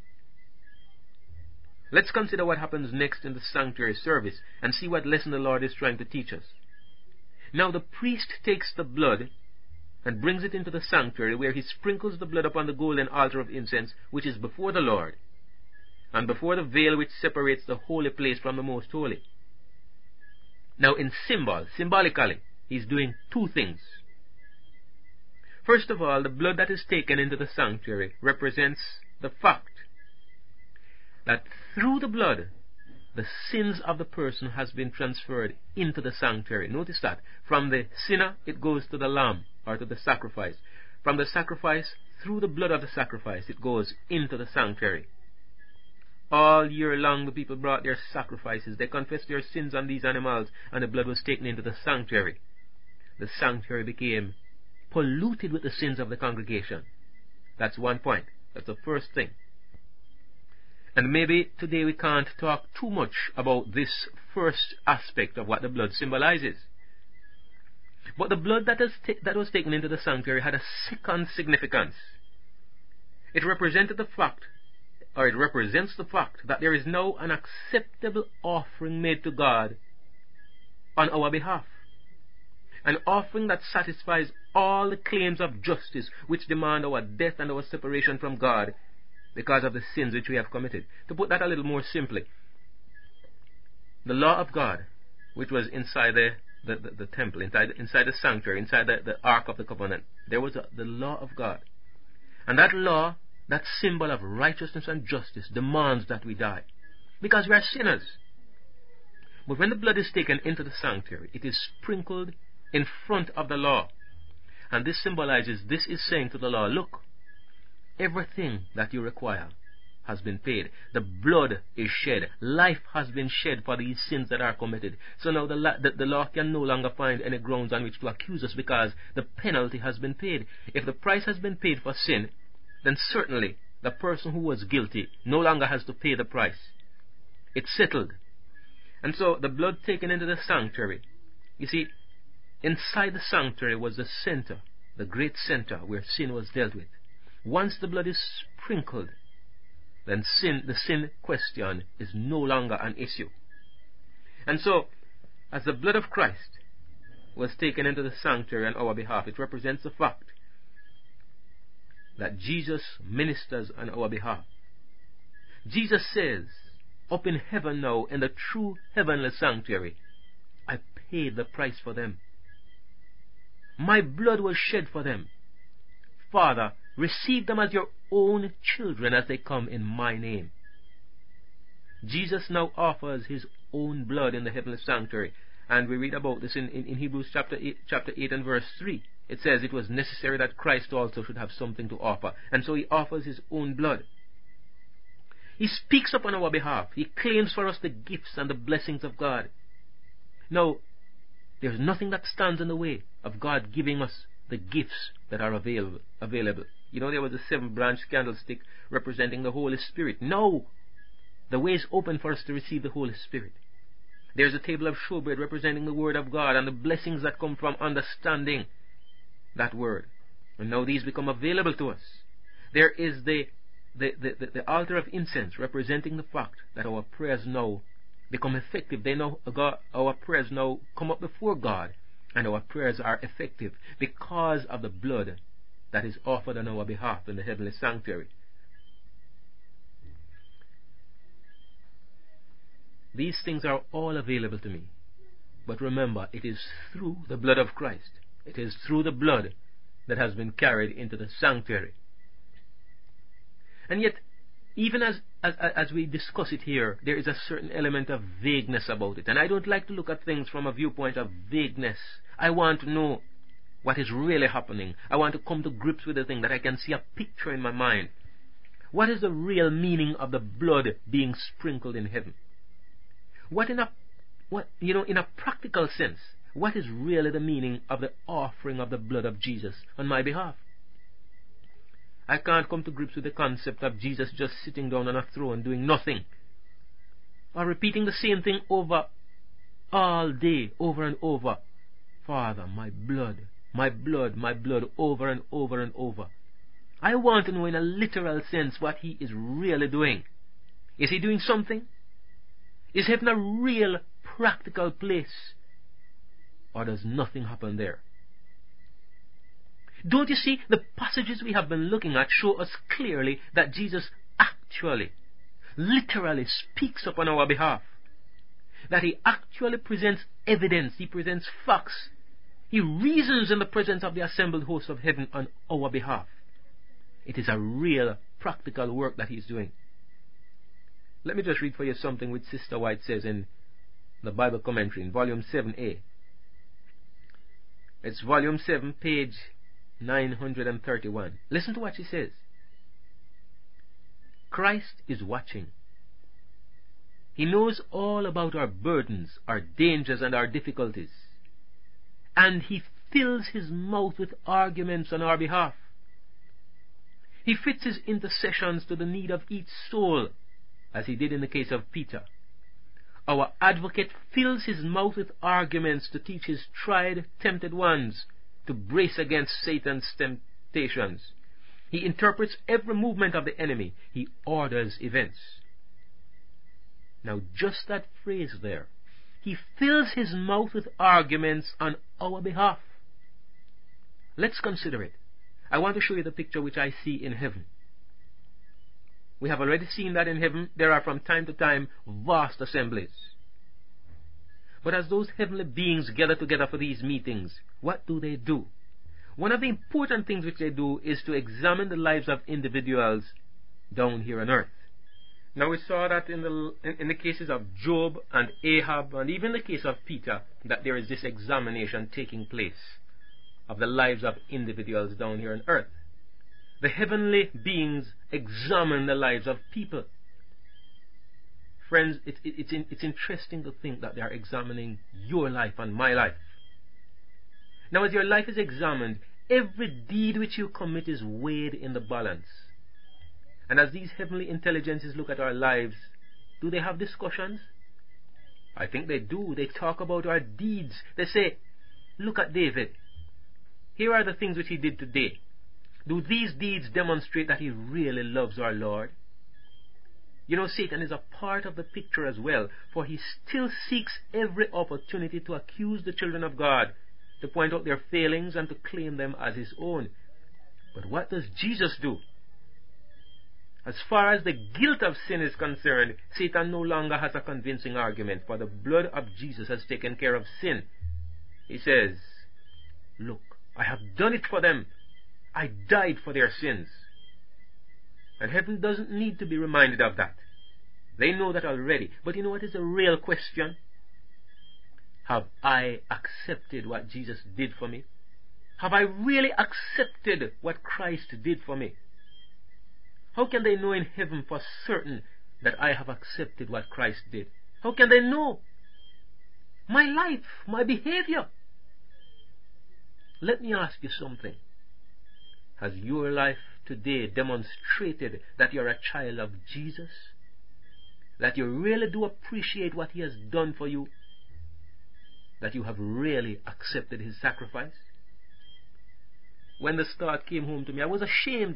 Let's consider what happens next in the sanctuary service and see what lesson the Lord is trying to teach us. Now the priest takes the blood and brings it into the sanctuary, where he sprinkles the blood upon the golden altar of incense, which is before the Lord, and before the veil which separates the holy place from the most holy. Now in symbol, symbolically, he's doing two things. First of all, the blood that is taken into the sanctuary represents the fact that through the blood, the sins of the person has been transferred into the sanctuary. Notice that. From the sinner, it goes to the lamb, or to the sacrifice. From the sacrifice, through the blood of the sacrifice, it goes into the sanctuary. All year long, the people brought their sacrifices. They confessed their sins on these animals, and the blood was taken into the sanctuary. The sanctuary became polluted with the sins of the congregation. That's one point. That's the first thing. And maybe today we can't talk too much about this first aspect of what the blood symbolizes. But the blood that, is ta- that was taken into the sanctuary had a second significance. It represented the fact, or it represents the fact, that there is now an acceptable offering made to God on our behalf. An offering that satisfies all the claims of justice which demand our death and our separation from God because of the sins which we have committed. To put that a little more simply, the law of God, which was inside the, the, the, the temple, inside, inside the sanctuary, inside the, the Ark of the Covenant, there was a, the law of God. And that law, that symbol of righteousness and justice, demands that we die, because we are sinners. But when the blood is taken into the sanctuary, it is sprinkled in front of the law. And this symbolizes, this is saying to the law, look, everything that you require has been paid. The blood is shed. Life has been shed for these sins that are committed. So now the, la- the, the law can no longer find any grounds on which to accuse us, because the penalty has been paid. If the price has been paid for sin, then certainly the person who was guilty no longer has to pay the price. It's settled. And so the blood taken into the sanctuary, you see, inside the sanctuary was the center, the great center where sin was dealt with. Once the blood is sprinkled, then sin, the sin question is no longer an issue. And so, as the blood of Christ was taken into the sanctuary on our behalf, it represents the fact that Jesus ministers on our behalf. Jesus says, up in heaven now, in the true heavenly sanctuary, I paid the price for them. My blood was shed for them. Father, receive them as your own children as they come in my name. Jesus now offers his own blood in the heavenly sanctuary. And we read about this in, in, in Hebrews chapter eight, chapter eight and verse three. It says it was necessary that Christ also should have something to offer. And so he offers his own blood. He speaks up on our behalf. He claims for us the gifts and the blessings of God. Now, there's nothing that stands in the way of God giving us the gifts that are available. available. You know, there was a seven-branch candlestick representing the Holy Spirit. No! The way is open for us to receive the Holy Spirit. There's a table of showbread representing the Word of God and the blessings that come from understanding that Word. And now these become available to us. There is the, the, the, the, the altar of incense representing the fact that our prayers now become effective. They know God, our prayers now come up before God, and our prayers are effective because of the blood that is offered on our behalf in the heavenly sanctuary. These things are all available to me. But remember, it is through the blood of Christ. It is through the blood that has been carried into the sanctuary. And yet, even as, as, as we discuss it here, there is a certain element of vagueness about it. And I don't like to look at things from a viewpoint of vagueness. I want to know what is really happening. I want to come to grips with the thing, that I can see a picture in my mind. What is the real meaning of the blood being sprinkled in heaven? What in a, what, you know, in a practical sense, what is really the meaning of the offering of the blood of Jesus on my behalf? I can't come to grips with the concept of Jesus just sitting down on a throne doing nothing, or repeating the same thing over all day, over and over. Father, my blood, my blood, my blood, over and over and over. I want to know in a literal sense what he is really doing. Is he doing something? Is heaven a real practical place? Or does nothing happen there? Don't you see, the passages we have been looking at show us clearly that Jesus actually, literally speaks up on our behalf. That he actually presents evidence, he presents facts. He reasons in the presence of the assembled host of heaven on our behalf. It is a real practical work that he's doing. Let me just read for you something which Sister White says in the Bible Commentary in Volume seven A. It's Volume seven, page nine hundred thirty-one. Listen to what she says. Christ is watching. He knows all about our burdens, our dangers, and our difficulties. And he fills his mouth with arguments on our behalf. He fits his intercessions to the need of each soul, as he did in the case of Peter. Our advocate fills his mouth with arguments to teach his tried, tempted ones to brace against Satan's temptations. He interprets every movement of the enemy. He orders events. Now, just that phrase there. He fills his mouth with arguments on our behalf. Let's consider it. I want to show you the picture which I see in heaven. We have already seen that in heaven there are from time to time vast assemblies. But as those heavenly beings gather together for these meetings, what do they do? One of the important things which they do is to examine the lives of individuals down here on earth. Now we saw that in the, in, in the cases of Job and Ahab, and even the case of Peter, that there is this examination taking place of the lives of individuals down here on earth. The heavenly beings examine the lives of people. Friends, it, it, it's, in, it's interesting to think that they are examining your life and my life. Now, as your life is examined, every deed which you commit is weighed in the balance. And as these heavenly intelligences look at our lives, do they have discussions? I think they do. They talk about our deeds. They say, look at David. Here are the things which he did today. Do these deeds demonstrate that he really loves our Lord? You know, Satan is a part of the picture as well, for he still seeks every opportunity to accuse the children of God, to point out their failings and to claim them as his own. But what does Jesus do? As far as the guilt of sin is concerned, Satan no longer has a convincing argument, for the blood of Jesus has taken care of sin. He says, look, I have done it for them. I died for their sins. And heaven doesn't need to be reminded of that. They know that already. But you know what is the real question? Have I accepted what Jesus did for me? Have I really accepted what Christ did for me? How can they know in heaven for certain that I have accepted what Christ did? How can they know? My life, my behavior. Let me ask you something. Has your life today demonstrated that you're a child of Jesus? That you really do appreciate what he has done for you? That you have really accepted his sacrifice? When the start came home to me, I was ashamed.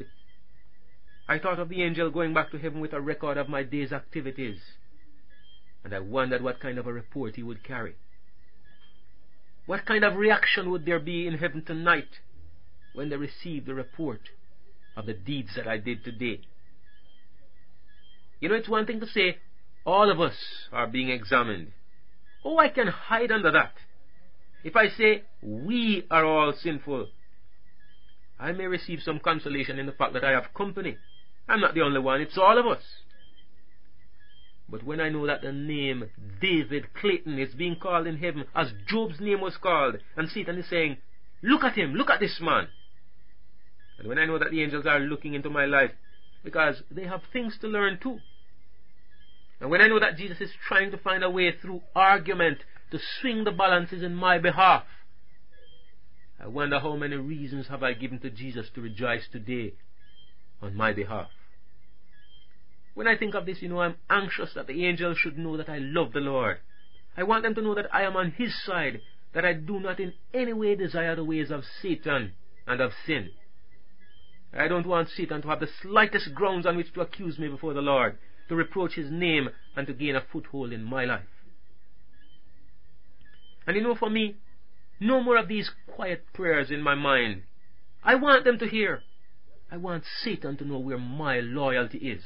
I thought of the angel going back to heaven with a record of my day's activities, and I wondered what kind of a report he would carry. What kind of reaction would there be in heaven tonight when they receive the report of the deeds that I did today? You know, it's one thing to say, all of us are being examined. Oh, I can hide under that. If I say, we are all sinful, I may receive some consolation in the fact that I have company. I'm not the only one, it's all of us. But when I know that the name David Clayton is being called in heaven as Job's name was called, and Satan is saying, look at him, look at this man. And when I know that the angels are looking into my life, because they have things to learn too. And when I know that Jesus is trying to find a way through argument to swing the balances in my behalf, I wonder how many reasons have I given to Jesus to rejoice today on my behalf. When I think of this, you know, I'm anxious that the angels should know that I love the Lord. I want them to know that I am on his side, that I do not in any way desire the ways of Satan and of sin. I don't want Satan to have the slightest grounds on which to accuse me before the Lord, to reproach his name, and to gain a foothold in my life. And you know, for me, no more of these quiet prayers in my mind. I want them to hear. I want Satan to know where my loyalty is.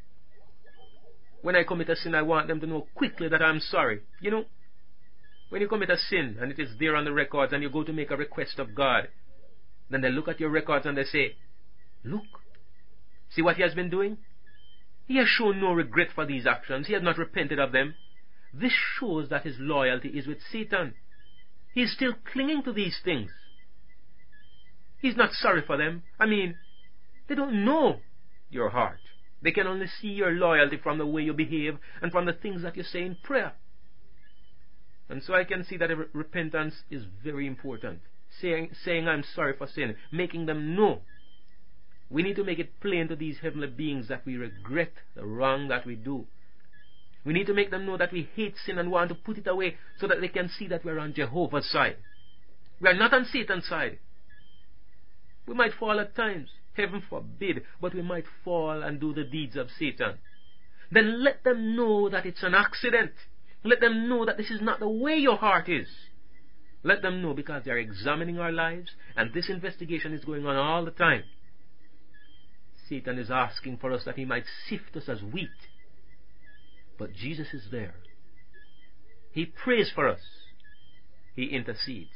When I commit a sin, I want them to know quickly that I'm sorry. You know, when you commit a sin and it is there on the records and you go to make a request of God, then they look at your records and they say, look, see what he has been doing? He has shown no regret for these actions. He has not repented of them. This shows that his loyalty is with Satan. He is still clinging to these things. He's not sorry for them. I mean, they don't know your heart. They can only see your loyalty from the way you behave and from the things that you say in prayer. And so I can see that repentance is very important. Saying, saying I'm sorry for sin, making them know. We need to make it plain to these heavenly beings that we regret the wrong that we do. We need to make them know that we hate sin and want to put it away so that they can see that we're on Jehovah's side. We are not on Satan's side. We might fall at times, heaven forbid, but we might fall and do the deeds of Satan. Then let them know that it's an accident. Let them know that this is not the way your heart is. Let them know, because they are examining our lives, and this investigation is going on all the time. Satan is asking for us that he might sift us as wheat. But Jesus is there. He prays for us. He intercedes.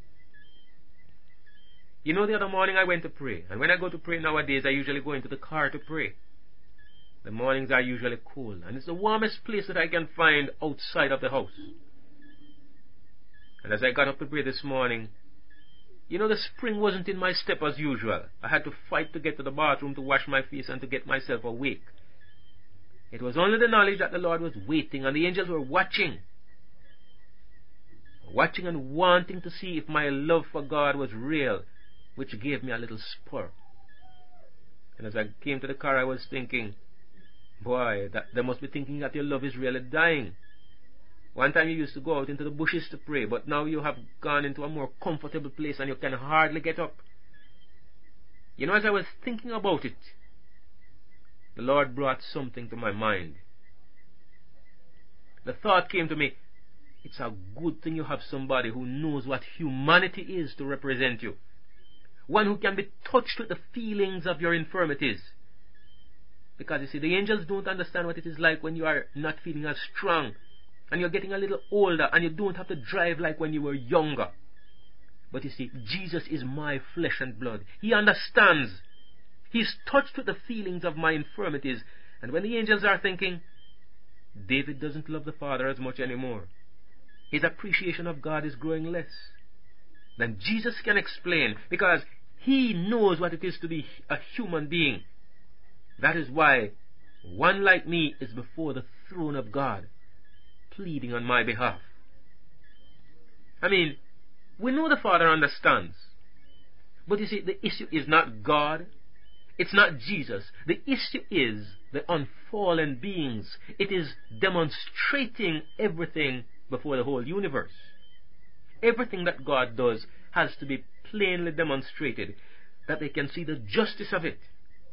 You know, the other morning I went to pray. And when I go to pray nowadays, I usually go into the car to pray. The mornings are usually cool. And it's the warmest place that I can find outside of the house. And as I got up to pray this morning, you know, the spring wasn't in my step as usual. I had to fight to get to the bathroom to wash my face and to get myself awake. It was only the knowledge that the Lord was waiting and the angels were watching. Watching and wanting to see if my love for God was real, which gave me a little spur. And as I came to the car, I was thinking, boy, that they must be thinking that your love is really dying. One time you used to go out into the bushes to pray, but now you have gone into a more comfortable place and you can hardly get up. You know, as I was thinking about it, the Lord brought something to my mind. The thought came to me, it's a good thing you have somebody who knows what humanity is to represent you. One who can be touched with the feelings of your infirmities. Because you see, the angels don't understand what it is like when you are not feeling as strong, and you're getting a little older, and you don't have to drive like when you were younger. But you see, Jesus is my flesh and blood. He understands. He's touched with the feelings of my infirmities. And when the angels are thinking, David doesn't love the Father as much anymore, his appreciation of God is growing less, then Jesus can explain, because he knows what it is to be a human being. That is why one like me is before the throne of God, pleading on my behalf. I mean, we know the Father understands. But you see, the issue is not God. It's not Jesus. The issue is the unfallen beings. It is demonstrating everything before the whole universe. Everything that God does has to be plainly demonstrated, that they can see the justice of it.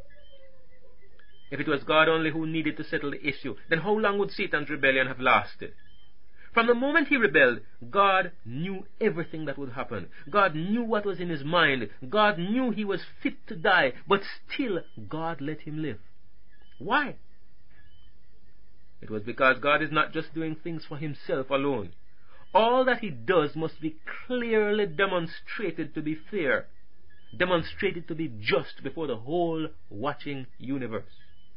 If it was God only who needed to settle the issue, then how long would Satan's rebellion have lasted? From the moment he rebelled, God knew everything that would happen. God knew what was in his mind. God knew he was fit to die, but still God let him live. Why? It was because God is not just doing things for himself alone. All that he does must be clearly demonstrated to be fair, demonstrated to be just before the whole watching universe.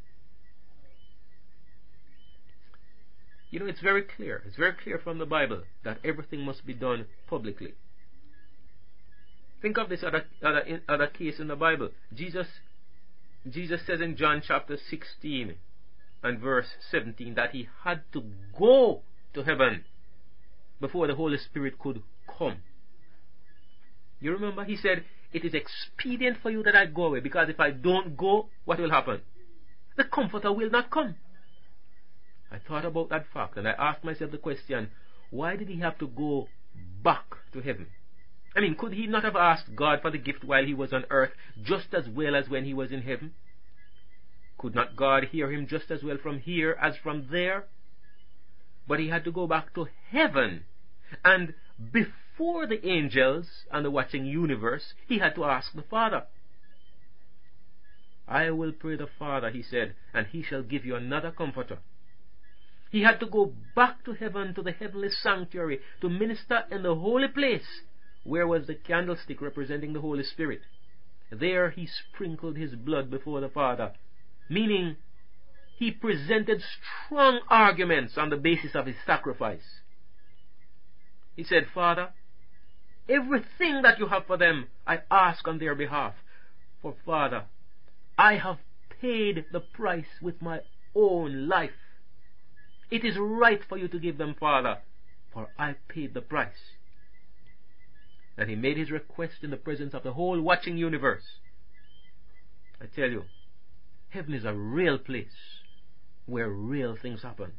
You know, it's very clear. It's very clear from the Bible that everything must be done publicly. Think of this other, other, other case in the Bible. Jesus, Jesus says in John chapter sixteen and verse seventeen that he had to go to heaven before the Holy Spirit could come. You remember? He said, it is expedient for you that I go away, because if I don't go, what will happen? The Comforter will not come. I thought about that fact, and I asked myself the question, why did he have to go back to heaven? I mean, could he not have asked God for the gift while he was on earth, just as well as when he was in heaven? Could not God hear him just as well from here as from there? But he had to go back to heaven, and before the angels and the watching universe, he had to ask the Father. I will pray the Father, he said, and he shall give you another Comforter. He had to go back to heaven, to the heavenly sanctuary, to minister in the holy place, where was the candlestick representing the Holy Spirit. There he sprinkled his blood before the Father, meaning he presented strong arguments on the basis of his sacrifice. He said, Father, everything that you have for them, I ask on their behalf. For Father, I have paid the price with my own life. It is right for you to give them, Father, for I paid the price. And he made his request in the presence of the whole watching universe. I tell you, heaven is a real place where real things happen.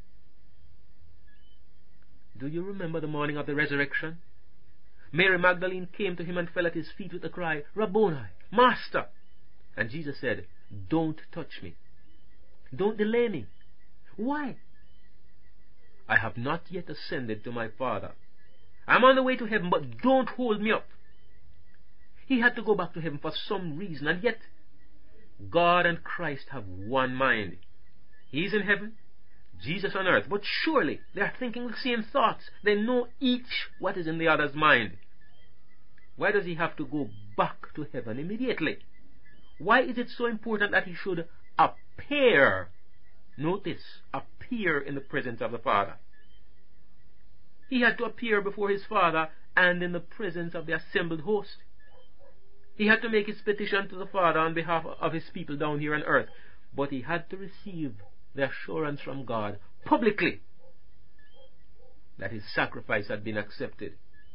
Do you remember the morning of the resurrection? Mary Magdalene came to him and fell at his feet with the cry, Rabboni, Master! And Jesus said, don't touch me. Don't delay me. Why? I have not yet ascended to my Father. I'm on the way to heaven, but don't hold me up. He had to go back to heaven for some reason, and yet God and Christ have one mind. He's in heaven, Jesus on earth, but surely they are thinking the same thoughts. They know each what is in the other's mind. Why does he have to go back to heaven immediately? Why is it so important that he should appear? Notice, appear in the presence of the Father. He had to appear before his Father and in the presence of the assembled host. He had to make his petition to the Father on behalf of his people down here on earth, but he had to receive the assurance from God publicly that his sacrifice had been accepted.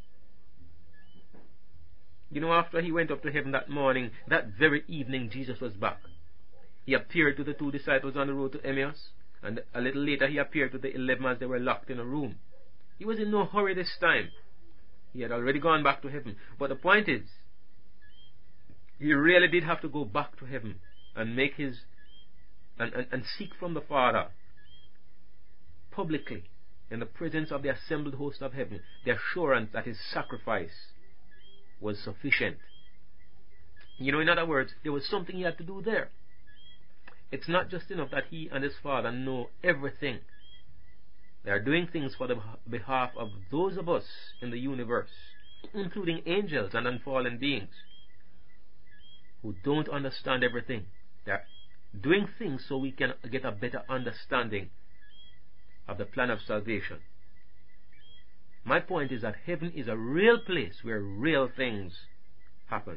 You know, after he went up to heaven that morning, that very evening Jesus was back. He appeared to the two disciples on the road to Emmaus, and a little later he appeared to the eleven as they were locked in a room. He was in no hurry this time. He had already gone back to heaven. But the point is, he really did have to go back to heaven and make his and, and, and seek from the Father publicly in the presence of the assembled host of heaven the assurance that his sacrifice was sufficient. You know, in other words, there was something he had to do there. It's not just enough that he and his Father know everything. They are doing things for the behalf of those of us in the universe, including angels and unfallen beings, who don't understand everything. They are doing things so we can get a better understanding of the plan of salvation. My point is that heaven is a real place where real things happen.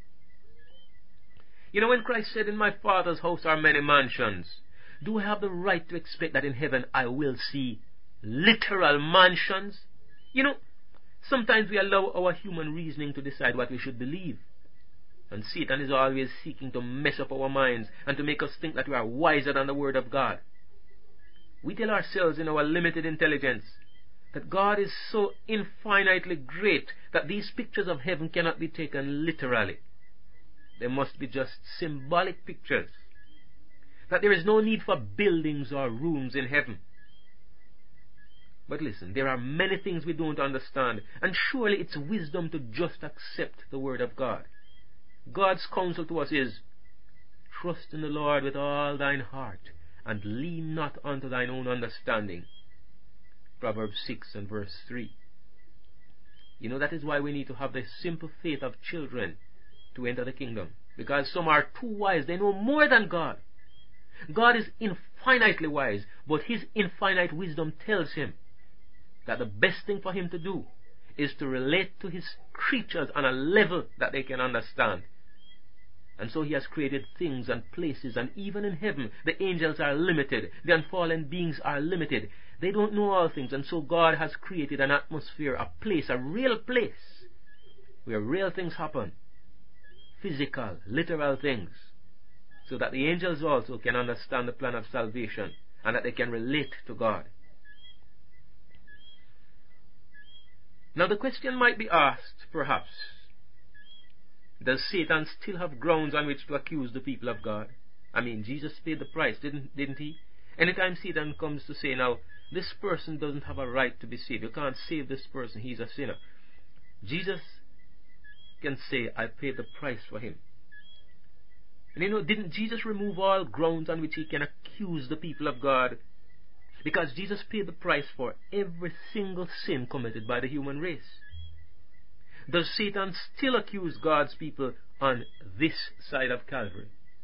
You know, when Christ said, "In my Father's house are many mansions," do I have the right to expect that in heaven I will see literal mansions? You know, sometimes we allow our human reasoning to decide what we should believe. And Satan is always seeking to mess up our minds and to make us think that we are wiser than the Word of God. We tell ourselves in our limited intelligence that God is so infinitely great that these pictures of heaven cannot be taken literally. They must be just symbolic pictures. That there is no need for buildings or rooms in heaven. But listen, there are many things we don't understand, and surely it's wisdom to just accept the Word of God. God's counsel to us is, "Trust in the Lord with all thine heart, and lean not unto thine own understanding." Proverbs six and verse three. You know, that is why we need to have the simple faith of children to enter the kingdom. Because some are too wise, they know more than God. God is infinitely wise, but his infinite wisdom tells him that the best thing for him to do is to relate to his creatures on a level that they can understand. And so he has created things and places, and even in heaven, the angels are limited, the unfallen beings are limited. They don't know all things, and so God has created an atmosphere, a place, a real place, where real things happen, physical, literal things, so that the angels also can understand the plan of salvation, and that they can relate to God. Now the question might be asked, perhaps, does Satan still have grounds on which to accuse the people of God? I mean, Jesus paid the price, didn't, didn't he? Anytime Satan comes to say, now, this person doesn't have a right to be saved, you can't save this person, he's a sinner, Jesus can say, I paid the price for him. And you know, didn't Jesus remove all grounds on which he can accuse the people of God? Because Jesus paid the price for every single sin committed by the human race. Does Satan still accuse God's people on this side of Calvary?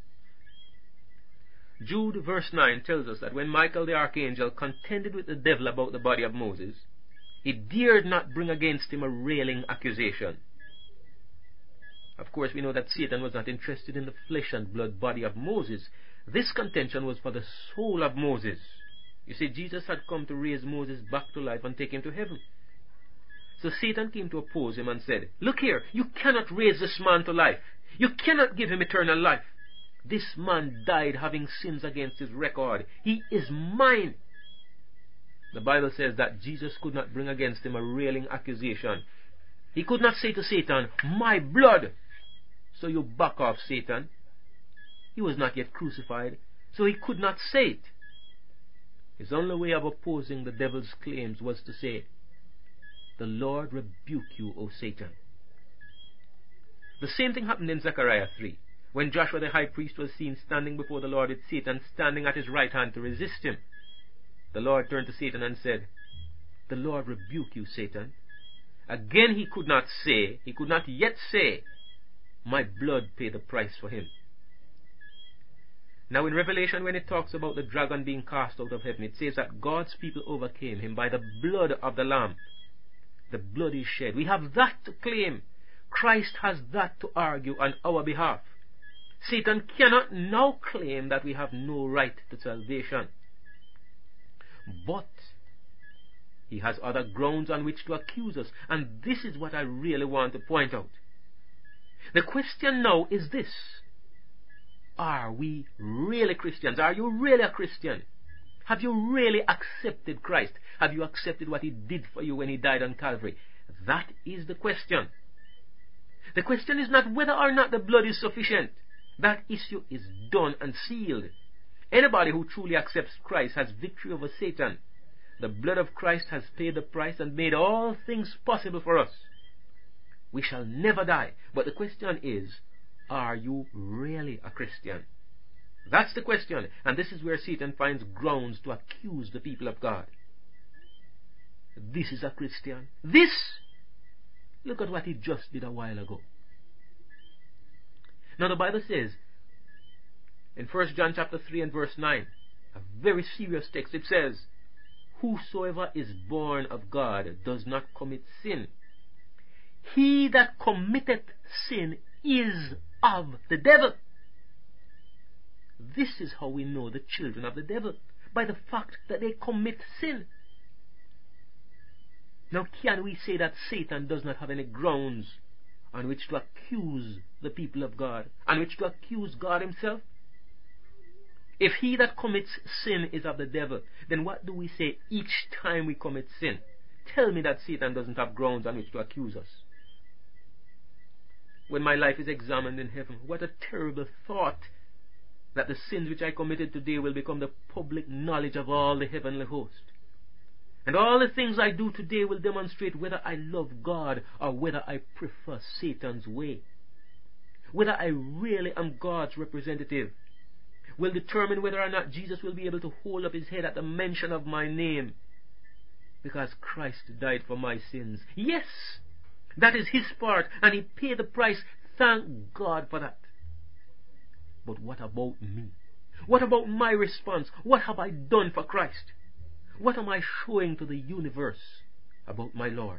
Jude verse nine tells us that when Michael the archangel contended with the devil about the body of Moses, he dared not bring against him a railing accusation. Of course, we know that Satan was not interested in the flesh and blood body of Moses. This contention was for the soul of Moses. You see, Jesus had come to raise Moses back to life and take him to heaven. So Satan came to oppose him and said, look here, you cannot raise this man to life. You cannot give him eternal life. This man died having sins against his record. He is mine. The Bible says that Jesus could not bring against him a railing accusation. He could not say to Satan, my blood. So you back off, Satan. He was not yet crucified, so he could not say it. His only way of opposing the devil's claims was to say, the Lord rebuke you, O Satan. The same thing happened in Zechariah three, when Joshua the high priest was seen standing before the Lord with Satan standing at his right hand to resist him. The Lord turned to Satan and said, the Lord rebuke you, Satan. Again he could not say, he could not yet say, my blood paid the price for him. Now in Revelation, when it talks about the dragon being cast out of heaven, it says that God's people overcame him by the blood of the Lamb. The blood is shed. We have that to claim. Christ has that to argue on our behalf. Satan cannot now claim that we have no right to salvation. But he has other grounds on which to accuse us, and this is what I really want to point out. The question now is this. Are we really Christians? Are you really a Christian? Have you really accepted Christ? Have you accepted what He did for you when He died on Calvary? That is the question. The question is not whether or not the blood is sufficient. That issue is done and sealed. Anybody who truly accepts Christ has victory over Satan. The blood of Christ has paid the price and made all things possible for us. We shall never die. But the question is, are you really a Christian? That's the question. And this is where Satan finds grounds to accuse the people of God. This is a Christian. This! Look at what he just did a while ago. Now the Bible says, in First John chapter three and verse nine, a very serious text, it says, whosoever is born of God does not commit sin. He that committeth sin is of the devil. This is how we know the children of the devil, by the fact that they commit sin. Now, can we say that Satan does not have any grounds on which to accuse the people of God, on which to accuse God himself? If he that commits sin is of the devil, then what do we say each time we commit sin? Tell me that Satan doesn't have grounds on which to accuse us. When my life is examined in heaven, what a terrible thought that the sins which I committed today will become the public knowledge of all the heavenly host. And all the things I do today will demonstrate whether I love God or whether I prefer Satan's way. Whether I really am God's representative will determine whether or not Jesus will be able to hold up his head at the mention of my name, because Christ died for my sins. Yes, that is his part, and he paid the price. Thank God for that. But what about me? What about my response? What have I done for Christ? What am I showing to the universe about my Lord?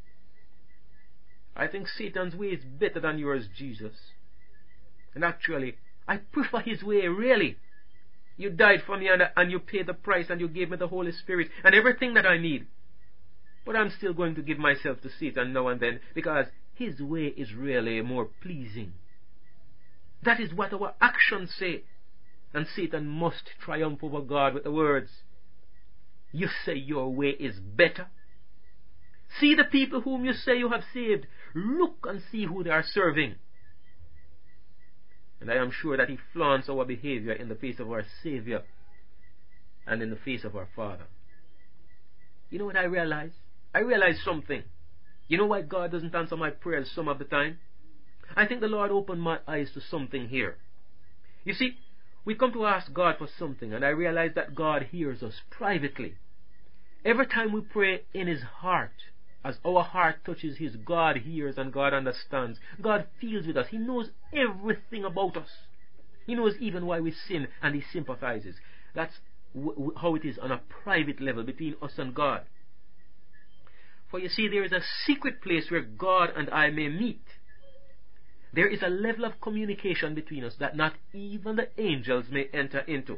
I think Satan's way is better than yours, Jesus. And actually, I prefer his way, really. You died for me and, and you paid the price and you gave me the Holy Spirit and everything that I need. But I'm still going to give myself to Satan now and then because his way is really more pleasing. That is what our actions say. And Satan must triumph over God with the words, you say your way is better. See the people whom you say you have saved. Look and see who they are serving. And I am sure that he flaunts our behavior in the face of our Savior and in the face of our Father. You know what I realize? I realize something. You know why God doesn't answer my prayers some of the time? I think the Lord opened my eyes to something here. You see, we come to ask God for something, and I realize that God hears us privately. Every time we pray in his heart, as our heart touches his, God hears and God understands. God feels with us. He knows everything about us. He knows even why we sin, and he sympathizes. That's w- w- how it is on a private level between us and God. For you see, there is a secret place where God and I may meet. There is a level of communication between us that not even the angels may enter into.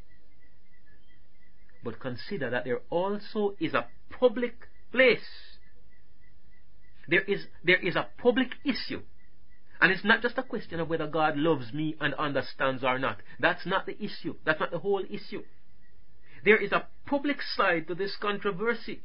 But consider that there also is a public place. There is, there is a public issue. And it's not just a question of whether God loves me and understands or not. That's not the issue. That's not the whole issue. There is a public side to this controversy.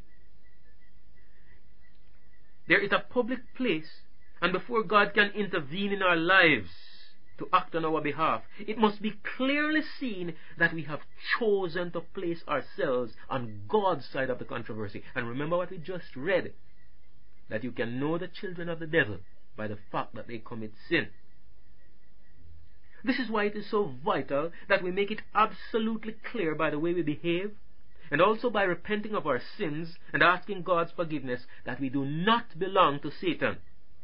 There is a public place, and before God can intervene in our lives to act on our behalf, it must be clearly seen that we have chosen to place ourselves on God's side of the controversy. And remember what we just read, that you can know the children of the devil by the fact that they commit sin. This is why it is so vital that we make it absolutely clear by the way we behave, and also by repenting of our sins and asking God's forgiveness, that we do not belong to Satan.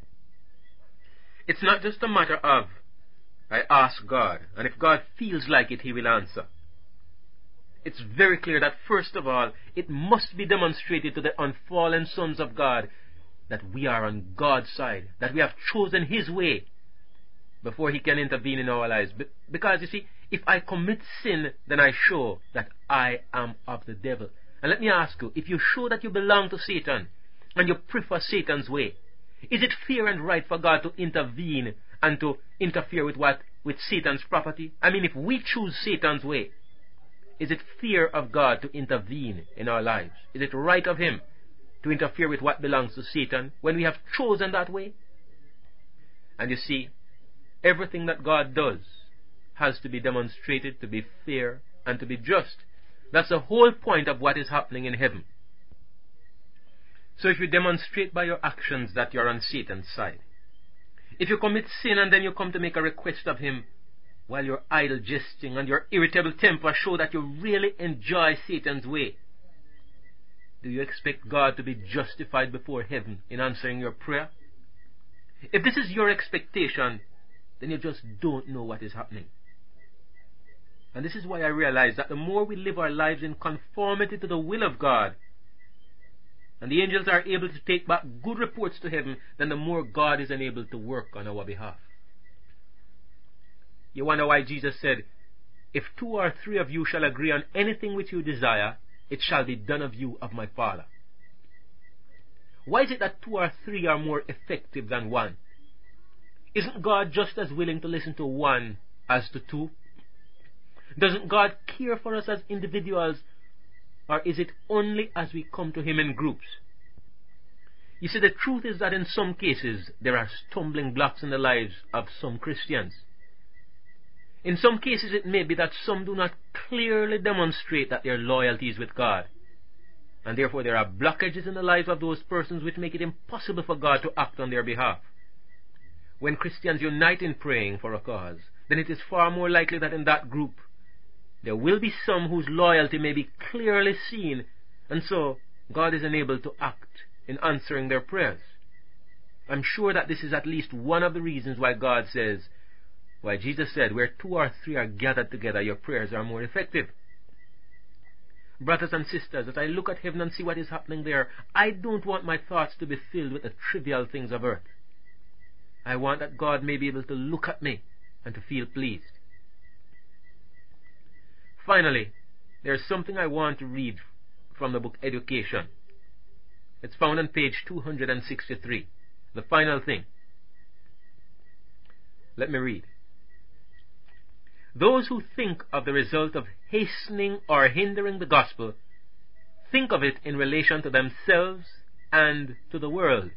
It's not just a matter of, I ask God, and if God feels like it, he will answer. It's very clear that first of all, it must be demonstrated to the unfallen sons of God that we are on God's side, that we have chosen his way before he can intervene in our lives. Because, you see, if I commit sin, then I show that I am of the devil. And let me ask you, if you show that you belong to Satan and you prefer Satan's way, is it fair and right for God to intervene and to interfere with what? With Satan's property? I mean, if we choose Satan's way, Is it fear of God to intervene in our lives? Is it right of Him to interfere with what belongs to Satan when we have chosen that way? And you see, everything that God does has to be demonstrated to be fair and to be just. That's the whole point of what is happening in heaven. So if you demonstrate by your actions that you're on Satan's side, if you commit sin and then you come to make a request of Him, while your idle jesting and your irritable temper show that you really enjoy Satan's way, do you expect God to be justified before heaven in answering your prayer? If this is your expectation, then you just don't know what is happening. And this is why I realize that the more we live our lives in conformity to the will of God, and the angels are able to take back good reports to heaven, then the more God is enabled to work on our behalf. You wonder why Jesus said, "If two or three of you shall agree on anything which you desire, it shall be done of you of my Father." Why is it that two or three are more effective than one? Isn't God just as willing to listen to one as to two? Doesn't God care for us as individuals, or is it only as we come to Him in groups? You see, the truth is that in some cases there are stumbling blocks in the lives of some Christians. In some cases it may be that some do not clearly demonstrate that their loyalty is with God, and therefore there are blockages in the lives of those persons which make it impossible for God to act on their behalf. When Christians unite in praying for a cause, then it is far more likely that in that group there will be some whose loyalty may be clearly seen, and so God is enabled to act in answering their prayers. I'm sure that this is at least one of the reasons why God says, why Jesus said, "Where two or three are gathered together, your prayers are more effective." Brothers and sisters, as I look at heaven and see what is happening there, I don't want my thoughts to be filled with the trivial things of earth. I want that God may be able to look at me and to feel pleased. Finally, there's something I want to read from the book Education. It's found on page two hundred sixty-three, the final thing. Let me read. "Those who think of the result of hastening or hindering the gospel think of it in relation to themselves and to the world.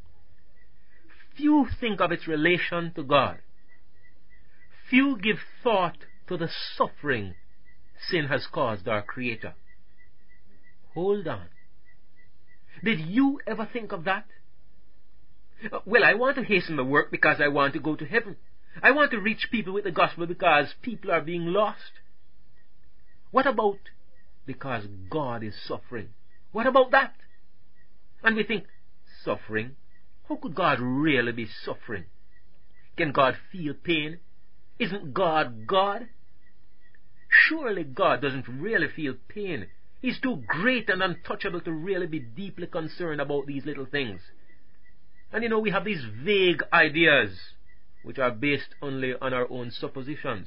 Few think of its relation to God. Few give thought to the suffering sin has caused our Creator." Hold on. Did you ever think of that? Well, I want to hasten the work because I want to go to heaven. I want to reach people with the gospel because people are being lost. What about because God is suffering? What about that? And we think, suffering? How could God really be suffering? Can God feel pain? Isn't God God? Surely God doesn't really feel pain. He's too great and untouchable to really be deeply concerned about these little things. And you know, we have these vague ideas which are based only on our own suppositions.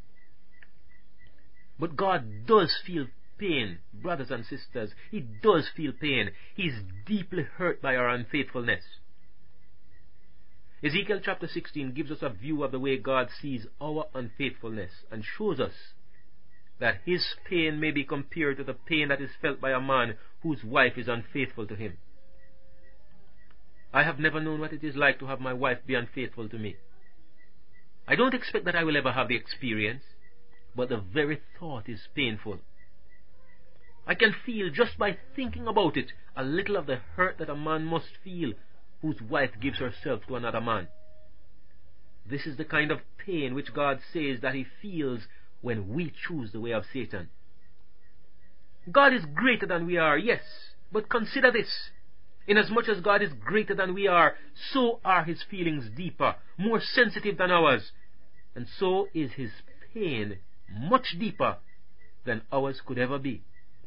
But God does feel pain, brothers and sisters. He does feel pain. He's deeply hurt by our unfaithfulness. Ezekiel chapter sixteen gives us a view of the way God sees our unfaithfulness and shows us that His pain may be compared to the pain that is felt by a man whose wife is unfaithful to him. I have never known what it is like to have my wife be unfaithful to me. I don't expect that I will ever have the experience, but the very thought is painful. I can feel, just by thinking about it, a little of the hurt that a man must feel whose wife gives herself to another man. This is the kind of pain which God says that He feels when we choose the way of Satan. God is greater than we are, yes, but consider this. Inasmuch as God is greater than we are, so are His feelings deeper, more sensitive than ours, and so is His pain much deeper than ours could ever be.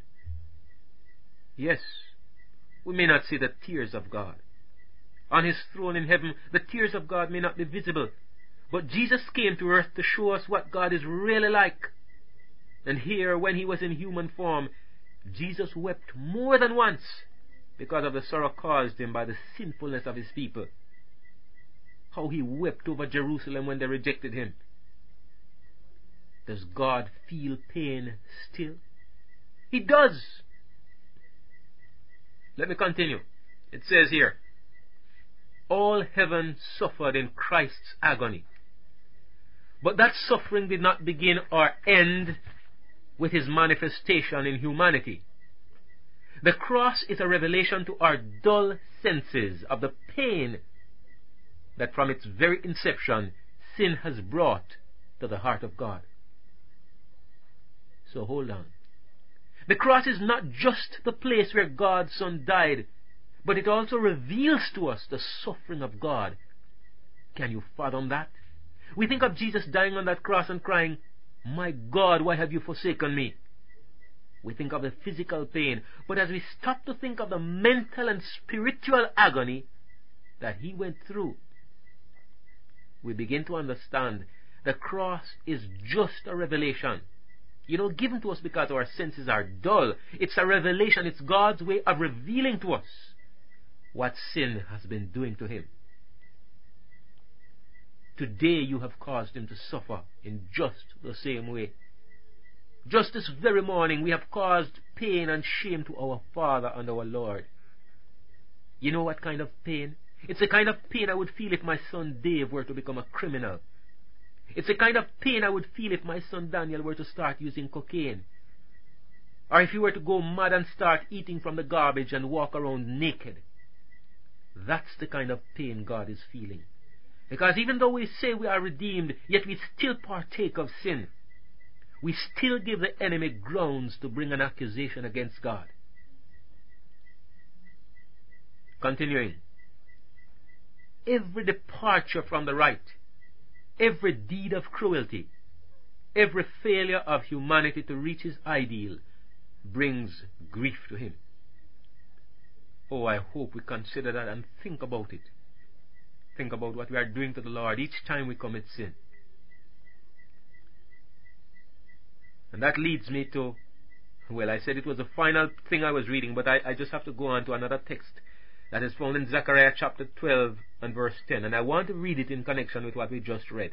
Yes, we may not see the tears of God. On His throne in heaven, the tears of God may not be visible, but Jesus came to earth to show us what God is really like. And here, when He was in human form, Jesus wept more than once because of the sorrow caused Him by the sinfulness of His people. How He wept over Jerusalem when they rejected Him. Does God feel pain still? He does. Let me continue. It says here, all heaven suffered in Christ's agony. But that suffering did not begin or end with his manifestation in humanity. The cross is a revelation to our dull senses of the pain that from its very inception sin has brought to the heart of God. So hold on. The cross is not just the place where God's Son died, but it also reveals to us the suffering of God. Can you fathom that? We think of Jesus dying on that cross and crying, "My God, why have you forsaken me?" We think of the physical pain, but as we stop to think of the mental and spiritual agony that he went through, we begin to understand the cross is just a revelation. You know, given to us because our senses are dull. It's a revelation. It's God's way of revealing to us what sin has been doing to him. Today you have caused him to suffer in just the same way. Just this very morning we have caused pain and shame to our Father and our Lord. You know what kind of pain? It's the kind of pain I would feel if my son Dave were to become a criminal. It's the kind of pain I would feel if my son Daniel were to start using cocaine. Or if he were to go mad and start eating from the garbage and walk around naked. That's the kind of pain God is feeling. Because even though we say we are redeemed, yet we still partake of sin. We still give the enemy grounds to bring an accusation against God. Continuing. Every departure from the right, every deed of cruelty, every failure of humanity to reach his ideal brings grief to him. Oh, I hope we consider that and think about it. Think about what we are doing to the Lord each time we commit sin. And that leads me to, well, I said it was the final thing I was reading, but I, I just have to go on to another text that is found in Zechariah chapter twelve and verse ten. And I want to read it in connection with what we just read.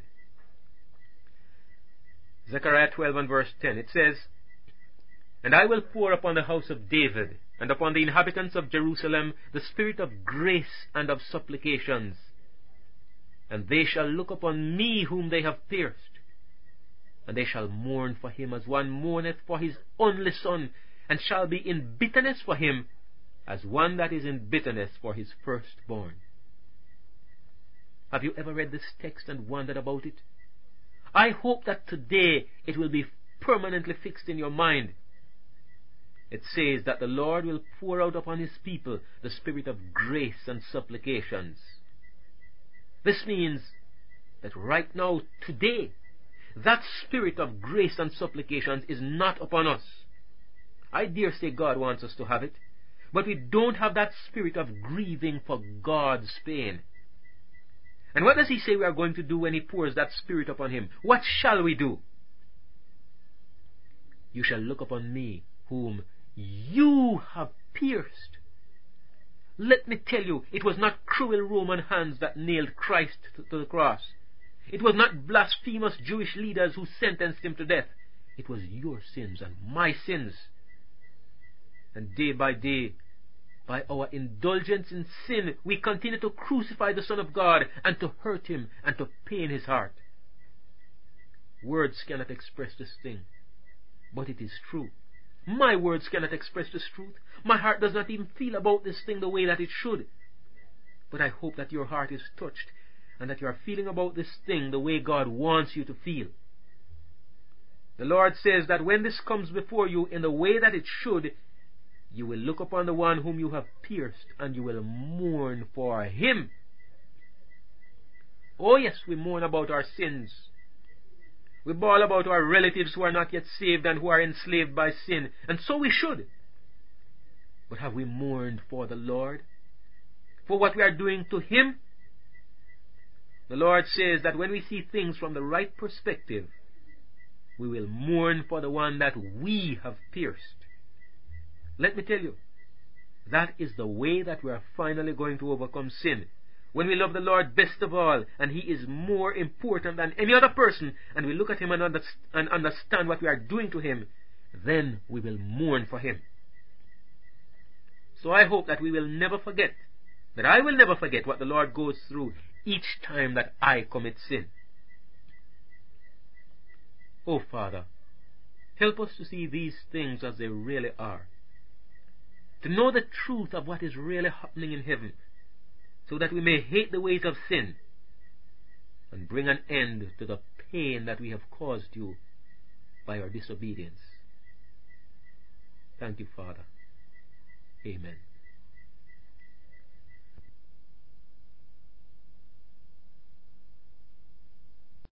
Zechariah twelve and verse ten. It says, "And I will pour upon the house of David and upon the inhabitants of Jerusalem the spirit of grace and of supplications. And they shall look upon me whom they have pierced. And they shall mourn for him as one mourneth for his only son, and shall be in bitterness for him as one that is in bitterness for his firstborn." Have you ever read this text and wondered about it? I hope that today it will be permanently fixed in your mind. It says that the Lord will pour out upon his people the spirit of grace and supplications. This means that right now, today, that spirit of grace and supplications is not upon us. I dare say God wants us to have it, but we don't have that spirit of grieving for God's pain. And what does he say we are going to do when he pours that spirit upon him? What shall we do? "You shall look upon me whom you have pierced." Let me tell you, it was not cruel Roman hands that nailed Christ to the cross. It was not blasphemous Jewish leaders who sentenced him to death. It was your sins and my sins. And day by day, by our indulgence in sin, we continue to crucify the Son of God and to hurt him and to pain his heart. Words cannot express this thing, but it is true. My words cannot express this truth. My heart does not even feel about this thing the way that it should. But I hope that your heart is touched and that you are feeling about this thing the way God wants you to feel. The Lord says that when this comes before you in the way that it should, you will look upon the one whom you have pierced and you will mourn for him. Oh yes, we mourn about our sins. We bawl about our relatives who are not yet saved and who are enslaved by sin, and so we should. But have we mourned for the Lord? For what we are doing to him? The Lord says that when we see things from the right perspective, we will mourn for the one that we have pierced. Let me tell you, that is the way that we are finally going to overcome sin. when we love the Lord best of all, and He is more important than any other person, and we look at Him and, under- and understand what we are doing to Him, then we will mourn for Him. So I hope that we will never forget, that I will never forget what the Lord goes through each time that I commit sin. Oh, Father, help us to see these things as they really are, to know the truth of what is really happening in heaven, so that we may hate the ways of sin and bring an end to the pain that we have caused you by our disobedience. Thank you, Father. Amen.